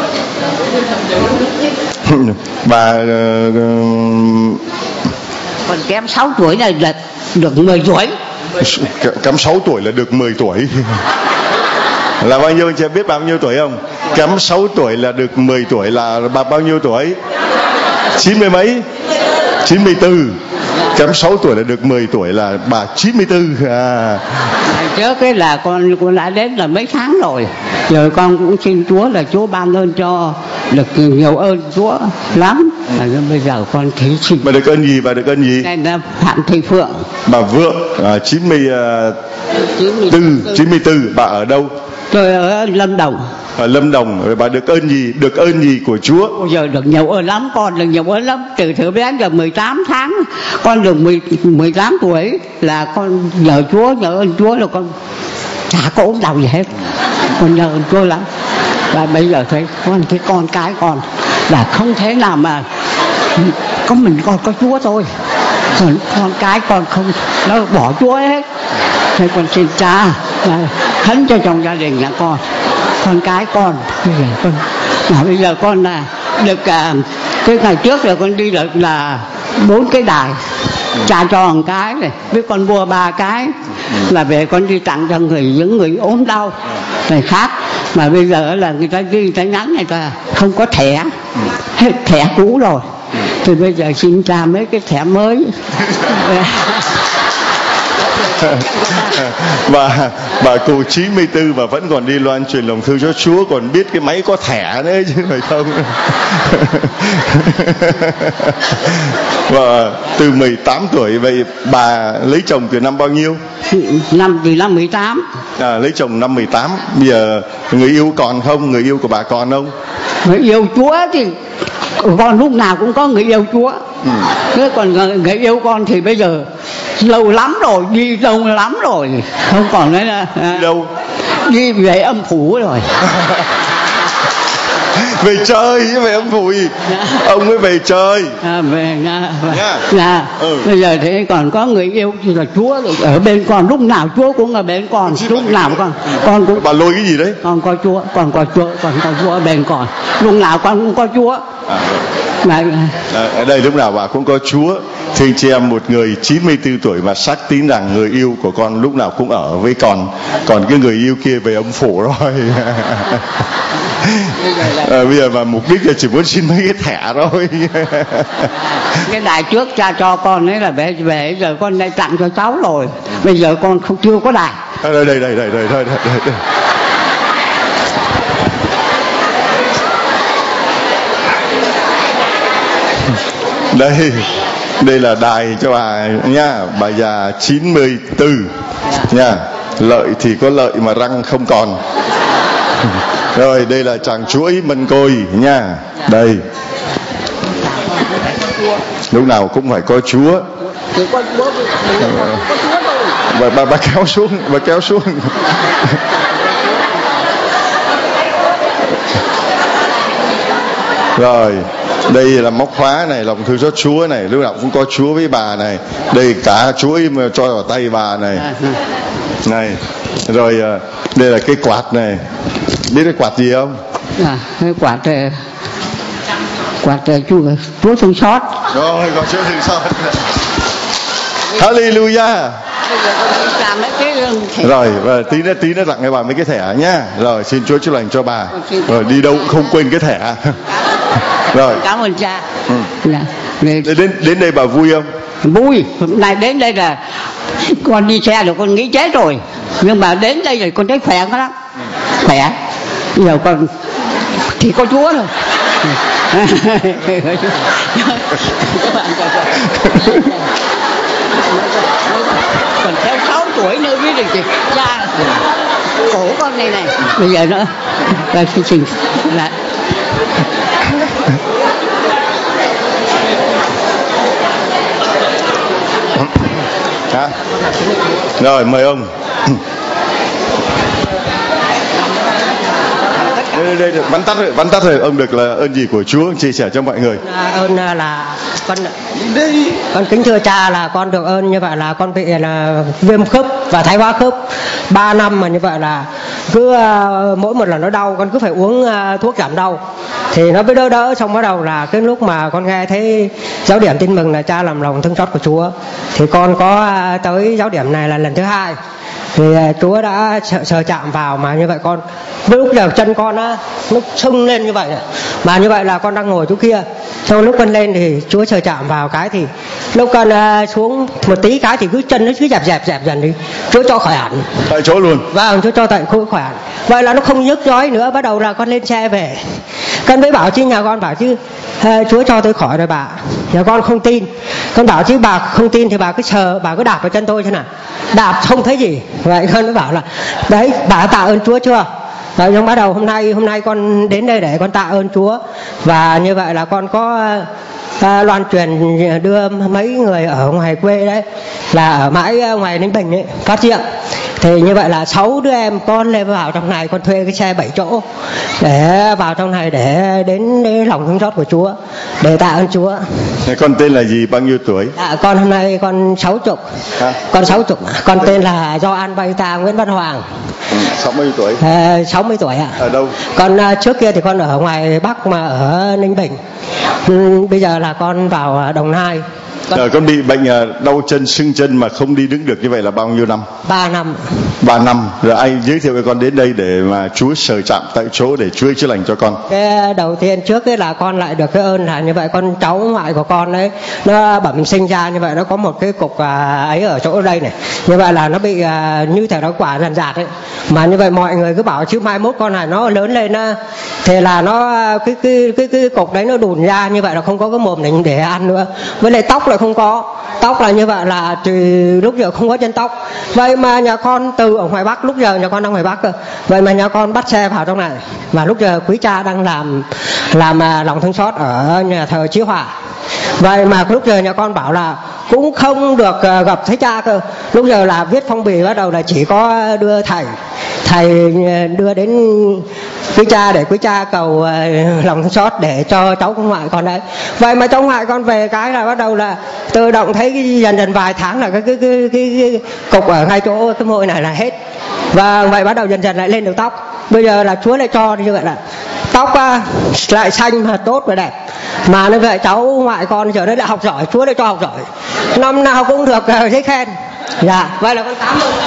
Bà uh, còn kém sáu tuổi này là được mười tuổi. Kém sáu tuổi là được mười tuổi. Là bao nhiêu anh chị biết bao nhiêu tuổi không? Kém sáu tuổi là được mười tuổi là bà bao nhiêu tuổi? Chín mươi mấy? Chín mươi tư. Kém sáu tuổi là được mười tuổi là bà chín mươi tư. À. Trước cái là con con đã đến là mấy tháng rồi. Giờ con cũng xin Chúa là Chúa ban ơn cho, được nhiều ơn Chúa lắm. À, bây giờ con thấy xin. Bà được ơn gì? Bà được ơn gì? Đây là Phạm Thị Phượng. Bà Vượng à, chín mươi tư, chín mươi tư. Bà ở đâu? Tôi ở Lâm Đồng. Ở Lâm Đồng. Rồi bà được ơn gì? Được ơn gì của Chúa? Bây giờ được nhiều ơn lắm, con được nhiều ơn lắm. Từ thử bé giờ mười tám tháng, con được mười tám tuổi là con nhờ Chúa, nhờ ơn Chúa là con chả có ốm đau gì hết. Con nhờ ơn Chúa lắm. Và bây giờ thấy con cái con cái con là không thể nào mà có mình con có Chúa thôi, còn con cái con không, nó bỏ Chúa hết. Thế con xin cha khấn cho trong gia đình là con con cái con bây giờ con là bây giờ con là được à, cái ngày trước là con đi được là bốn cái đài, cha cho một cái này với con mua ba cái là về con đi tặng cho người những người ốm đau này khác. Mà bây giờ là người ta ghi người ta nhắn người ta không có thẻ, hết thẻ cũ rồi, thì bây giờ xin cha mấy cái thẻ mới. Bà bà cụ chín mươi tư mà vẫn còn đi loan truyền lòng thương cho Chúa, còn biết cái máy có thẻ nữa chứ phải không? Và từ mười tám tuổi, vậy bà lấy chồng từ năm bao nhiêu? Năm từ năm mười tám. À, lấy chồng năm mười tám. Bây giờ người yêu còn không? Người yêu của bà còn không? Người yêu Chúa thì con lúc nào cũng có người yêu Chúa. Ừ. Thế còn người yêu con thì bây giờ lâu lắm rồi, đi lâu lắm rồi, không còn nữa là đi đâu? Đi về âm phủ rồi. Về chơi chứ về âm phủ gì? Ông mới về chơi. À, về nha. Dạ. Ừ. Bây giờ thế còn có người yêu thì là Chúa ở bên con, lúc nào Chúa cũng ở bên con, lúc nào con con cũng. Bà lôi cái gì đấy? Con có Chúa, con có Chúa, con có Chúa ở bên con, lúc nào con cũng có Chúa. À, mà, à, ở đây lúc nào bà cũng có Chúa. Thưa chị em, một người chín mươi tư tuổi mà xác tín rằng người yêu của con lúc nào cũng ở với con, còn cái người yêu kia về âm phủ rồi. À, bây giờ mà mục đích là chỉ muốn xin mấy cái thẻ thôi. Cái đài trước cha cho con ấy là về về giờ con lại tặng cho cháu rồi, bây giờ con không chưa có đài. À, đây đây đây đây đây đây đây. Đây, đây là đài cho bà nha, bà già chín mươi tư nha. Lợi thì có lợi mà răng không còn. Rồi đây là chàng chuỗi mân côi nha. Đây, lúc nào cũng phải có Chúa. Bà, bà, bà kéo xuống, bà kéo xuống. Rồi, đây là móc khóa này, lòng thương xót Chúa này, lúc nào cũng có Chúa với bà này. Đây cả chuỗi mà cho vào tay bà này. Này, rồi đây là cái quạt này. Biết cái quạt gì không? À, cái quạt quạt Chúa Chúa thương xót. Rồi, còn Chúa thương xót. Hallelujah. Rồi, và tí nữa tí nữa tặng cho bà mấy cái thẻ nhá. Rồi, xin Chúa chúc lành cho bà. Rồi, đi đâu cũng không quên cái thẻ. Rồi. Cảm ơn cha. Ừ. Dạ. Đến đến đây bà vui không? Vui. Hôm nay đến đây là con đi xe rồi con nghĩ chết rồi, nhưng mà đến đây rồi con thấy khỏe lắm. Khỏe. Giờ con thì có Chúa rồi. Còn theo sáu tuổi nữa biết được gì cha cổ con này này bây giờ nữa là chương trình là hả? Rồi mời ông. Đây, đây, đây, bắn tắt rồi, bắn tắt rồi. Ông được là ơn gì của Chúa chia sẻ cho mọi người? À, ơn là con con kính thưa cha là con được ơn như vậy là con bị là viêm khớp và thoái hóa khớp ba năm mà như vậy là cứ uh, mỗi một lần nó đau con cứ phải uống uh, thuốc giảm đau thì nó mới đỡ đỡ. Xong bắt đầu là cái lúc mà con nghe thấy giáo điểm tin mừng là cha làm lòng thương xót của Chúa thì con có uh, tới giáo điểm này là lần thứ hai thì uh, Chúa đã sờ, sờ chạm vào mà như vậy con lúc đầu chân con á nó sưng lên như vậy mà như vậy là con đang ngồi chỗ kia, sau lúc con lên thì Chúa sờ chạm vào cái thì lúc con uh, xuống một tí cái thì cứ chân nó cứ dẹp dẹp dẹp dần đi, Chúa cho khỏi hẳn tại chỗ luôn. Vâng, Chúa cho tại khỏe hẳn. Vậy là nó không nhức nhói nữa. Bắt đầu là con lên xe về, con mới bảo chứ nhà con bảo chứ Chúa cho tôi khỏi rồi bà. Nhà con không tin. Con bảo chứ bà không tin thì bà cứ sờ, bà cứ đạp vào chân tôi thế nào, đạp không thấy gì. Vậy con mới bảo là đấy bà tạ ơn Chúa chưa. Rồi nhưng bắt đầu hôm nay hôm nay con đến đây để con tạ ơn Chúa và như vậy là con có à, loan truyền đưa mấy người ở ngoài quê đấy là ở mãi ngoài Ninh Bình ấy phát hiện thì như vậy là sáu đứa em con lên vào trong này, con thuê cái xe bảy chỗ để vào trong này để đến đến lòng thương xót của Chúa để tạ ơn Chúa. Con tên là gì, bao nhiêu tuổi? À, con hôm nay con sáu chục. À? Con sáu chục. Con tên là Do An Bay Ta Nguyễn Văn Hoàng. Ừ, sáu mươi tuổi. À, sáu mươi tuổi ạ. À? Ở đâu? Con uh, trước kia thì con ở ngoài Bắc mà ở Ninh Bình. Ừ, bây giờ là con vào Đồng Nai. con... Rồi con bị bệnh đau chân sưng chân mà không đi đứng được như vậy là bao nhiêu năm? Ba năm. Ba năm. Rồi ai giới thiệu với con đến đây để mà Chúa sờ chạm tại chỗ để Chúa chữa lành cho con? Cái đầu tiên trước cái là con lại được cái ơn là như vậy, con cháu ngoại của con đấy nó bẩm sinh ra như vậy, nó có một cái cục à, ấy ở chỗ đây này, như vậy là nó bị à, như thể nó quả rằn rạt ấy, mà như vậy mọi người cứ bảo chứ mai mốt con này nó lớn lên á thì là nó cái cái cái cái cục đấy nó đùn ra như vậy là không có cái mồm để để ăn nữa, với lại tóc lại không có, tóc là như vậy là từ lúc giờ không có chân tóc. Vậy mà nhà con từ ở ngoài Bắc, lúc giờ nhà con đang ngoài Bắc cơ, vậy mà nhà con bắt xe vào trong này, và lúc giờ quý cha đang làm làm lòng thương xót ở nhà thờ Chí Hòa. Vậy mà lúc giờ nhà con bảo là cũng không được gặp thấy cha cơ, lúc giờ là viết phong bì bắt đầu là chỉ có đưa thầy thầy đưa đến quý cha để quý cha cầu lòng thương xót để cho cháu con ngoại con đấy. Vậy mà cháu ngoại con về cái là bắt đầu là tự động thấy cái dần dần vài tháng là cái cái cái, cái, cái cục ở ngay chỗ cái môi này là hết, và vậy bắt đầu dần dần lại lên được tóc. Bây giờ là Chúa lại cho như vậy là tóc lại xanh mà tốt và đẹp, mà như vậy cháu ngoại con giờ đấy lại học giỏi, Chúa lại cho học giỏi, năm nào cũng được giấy khen. Dạ, vậy là con cảm ơn.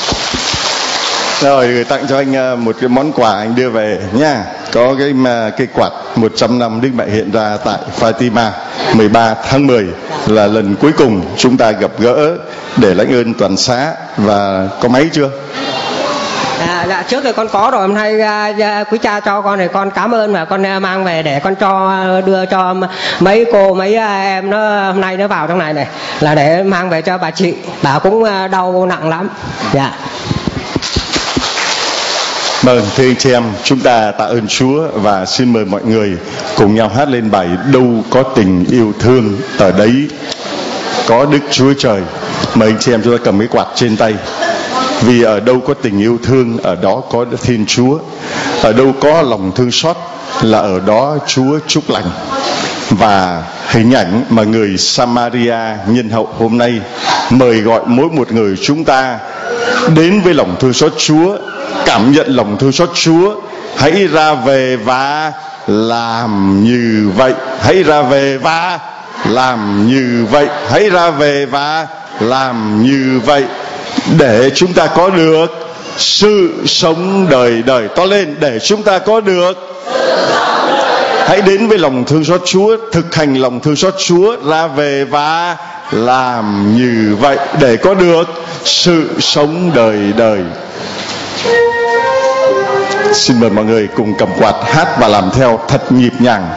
Rồi gửi tặng cho anh một cái món quà anh đưa về nha. Có cái cái quạt một trăm năm Đức Mẹ hiện ra tại Fatima mười ba tháng mười là lần cuối cùng chúng ta gặp gỡ để lãnh ơn toàn xá. Và có máy chưa? À, dạ trước thì con có rồi, hôm nay à, quý cha cho con thì con cảm ơn và con à, mang về để con cho đưa cho mấy cô mấy à, em nó hôm nay nó vào trong này này là để mang về cho bà chị, bà cũng à, đau nặng lắm. Dạ. Vâng, thưa anh chị em, chúng ta tạ ơn Chúa và xin mời mọi người cùng nhau hát lên bài Đâu có tình yêu thương ở đấy có Đức Chúa Trời. Mời anh chị em chúng ta cầm cái quạt trên tay. Vì ở đâu có tình yêu thương, ở đó có Thiên Chúa. Ở đâu có lòng thương xót là ở đó Chúa chúc lành. Và hình ảnh mà người Samaria nhân hậu hôm nay mời gọi mỗi một người chúng ta đến với lòng thương xót Chúa, cảm nhận lòng thương xót Chúa. Hãy ra về và làm như vậy. Hãy ra về và làm như vậy. Hãy ra về và làm như vậy để chúng ta có được sự sống đời đời. To lên, để chúng ta có được. Hãy đến với lòng thương xót Chúa, thực hành lòng thương xót Chúa, ra về và làm như vậy để có được sự sống đời đời. Xin mời mọi người cùng cầm quạt hát và làm theo thật nhịp nhàng.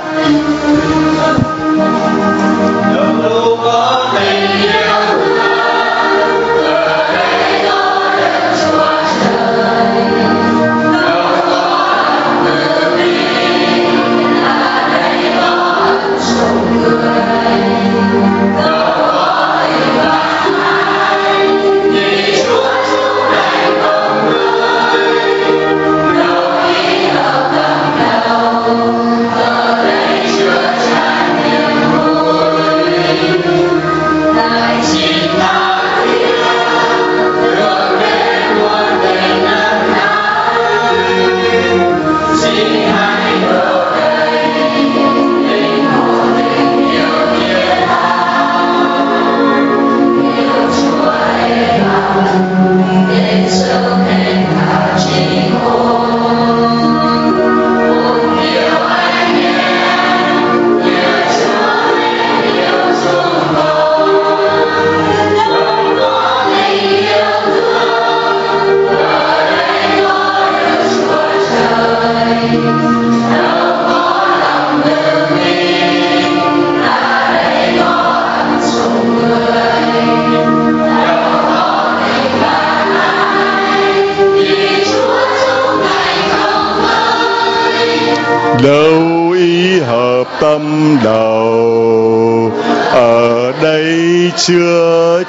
Đâu ý hợp tâm đầu ở đây chưa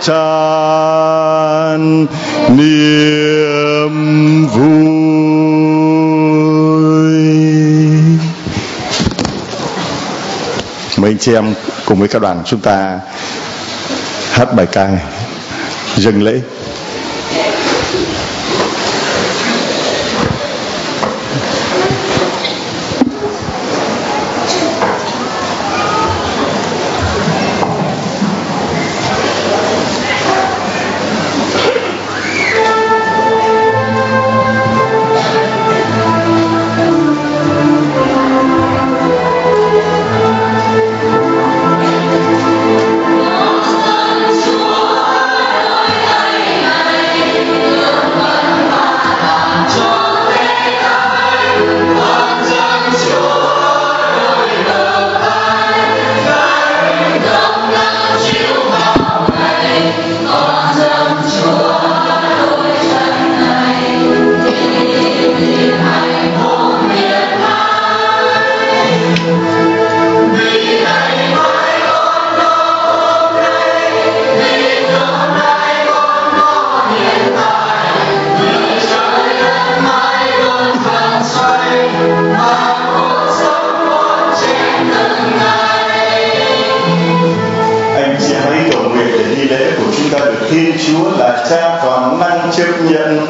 tràn niềm vui. Mời anh chị em cùng với các đoàn chúng ta hát bài ca dâng lễ. Anh chị hãy cầu nguyện để nghi lễ của chúng ta được Thiên Chúa là Cha toàn năng chấp nhận.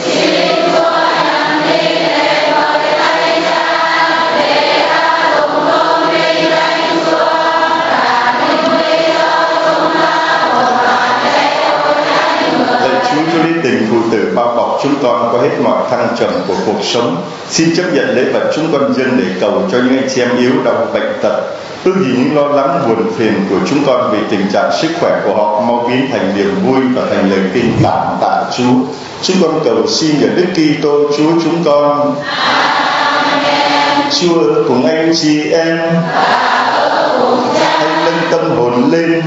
Chúa đi tình phụ tử bao bọc chúng con qua hết mọi thăng trầm của cuộc sống. Xin chấp nhận lễ vật chúng con dâng để cầu cho những anh chị em yếu đau bệnh tật, ước gì những lo lắng buồn phiền của chúng con vì tình trạng sức khỏe của họ mau biến thành niềm vui và thành lời kinh cảm tạ Chúa. Chúng con cầu xin nhờ Đức Kitô Chúa chúng con. Chúa ở cùng anh chị em, hãy nâng tâm hồn lên,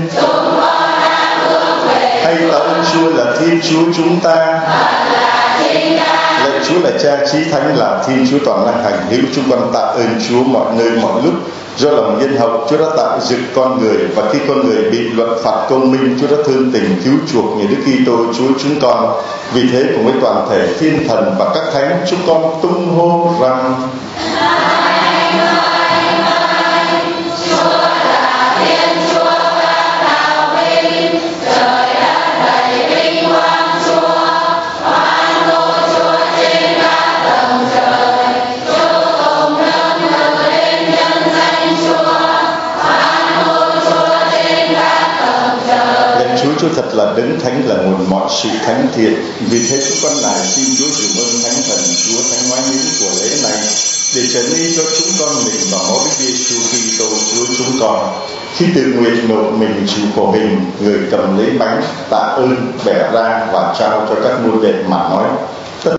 hãy tạ ơn Chúa là Thiên Chúa chúng ta. Lạy Chúa là Cha Chí Thánh, là Thiên Chúa toàn năng hành hữu, chúng con tạ ơn Chúa mọi nơi mọi lúc. Do lòng nhân hậu, Chúa đã tạo dựng con người, và khi con người bị luận phạt công minh, Chúa đã thương tình cứu chuộc nhờ Đức Kitô Chúa chúng con. Vì thế cùng với toàn thể thiên thần và các thánh, chúng con tung hô rằng: Chúa thật là đấng thánh, là nguồn mọi sự thánh thiện. Vì thế chúng con nài xin Chúa dùng ơn Thánh Thần Chúa thánh hóa những của lễ này để trở nên cho chúng con mình và máu Đức Giêsu Kitô Chúa chúng con. Khi tự nguyện nộp mình chịu khổ hình, người cầm lấy bánh tạ ơn, bẻ ra và trao cho các môn đệ mà nói: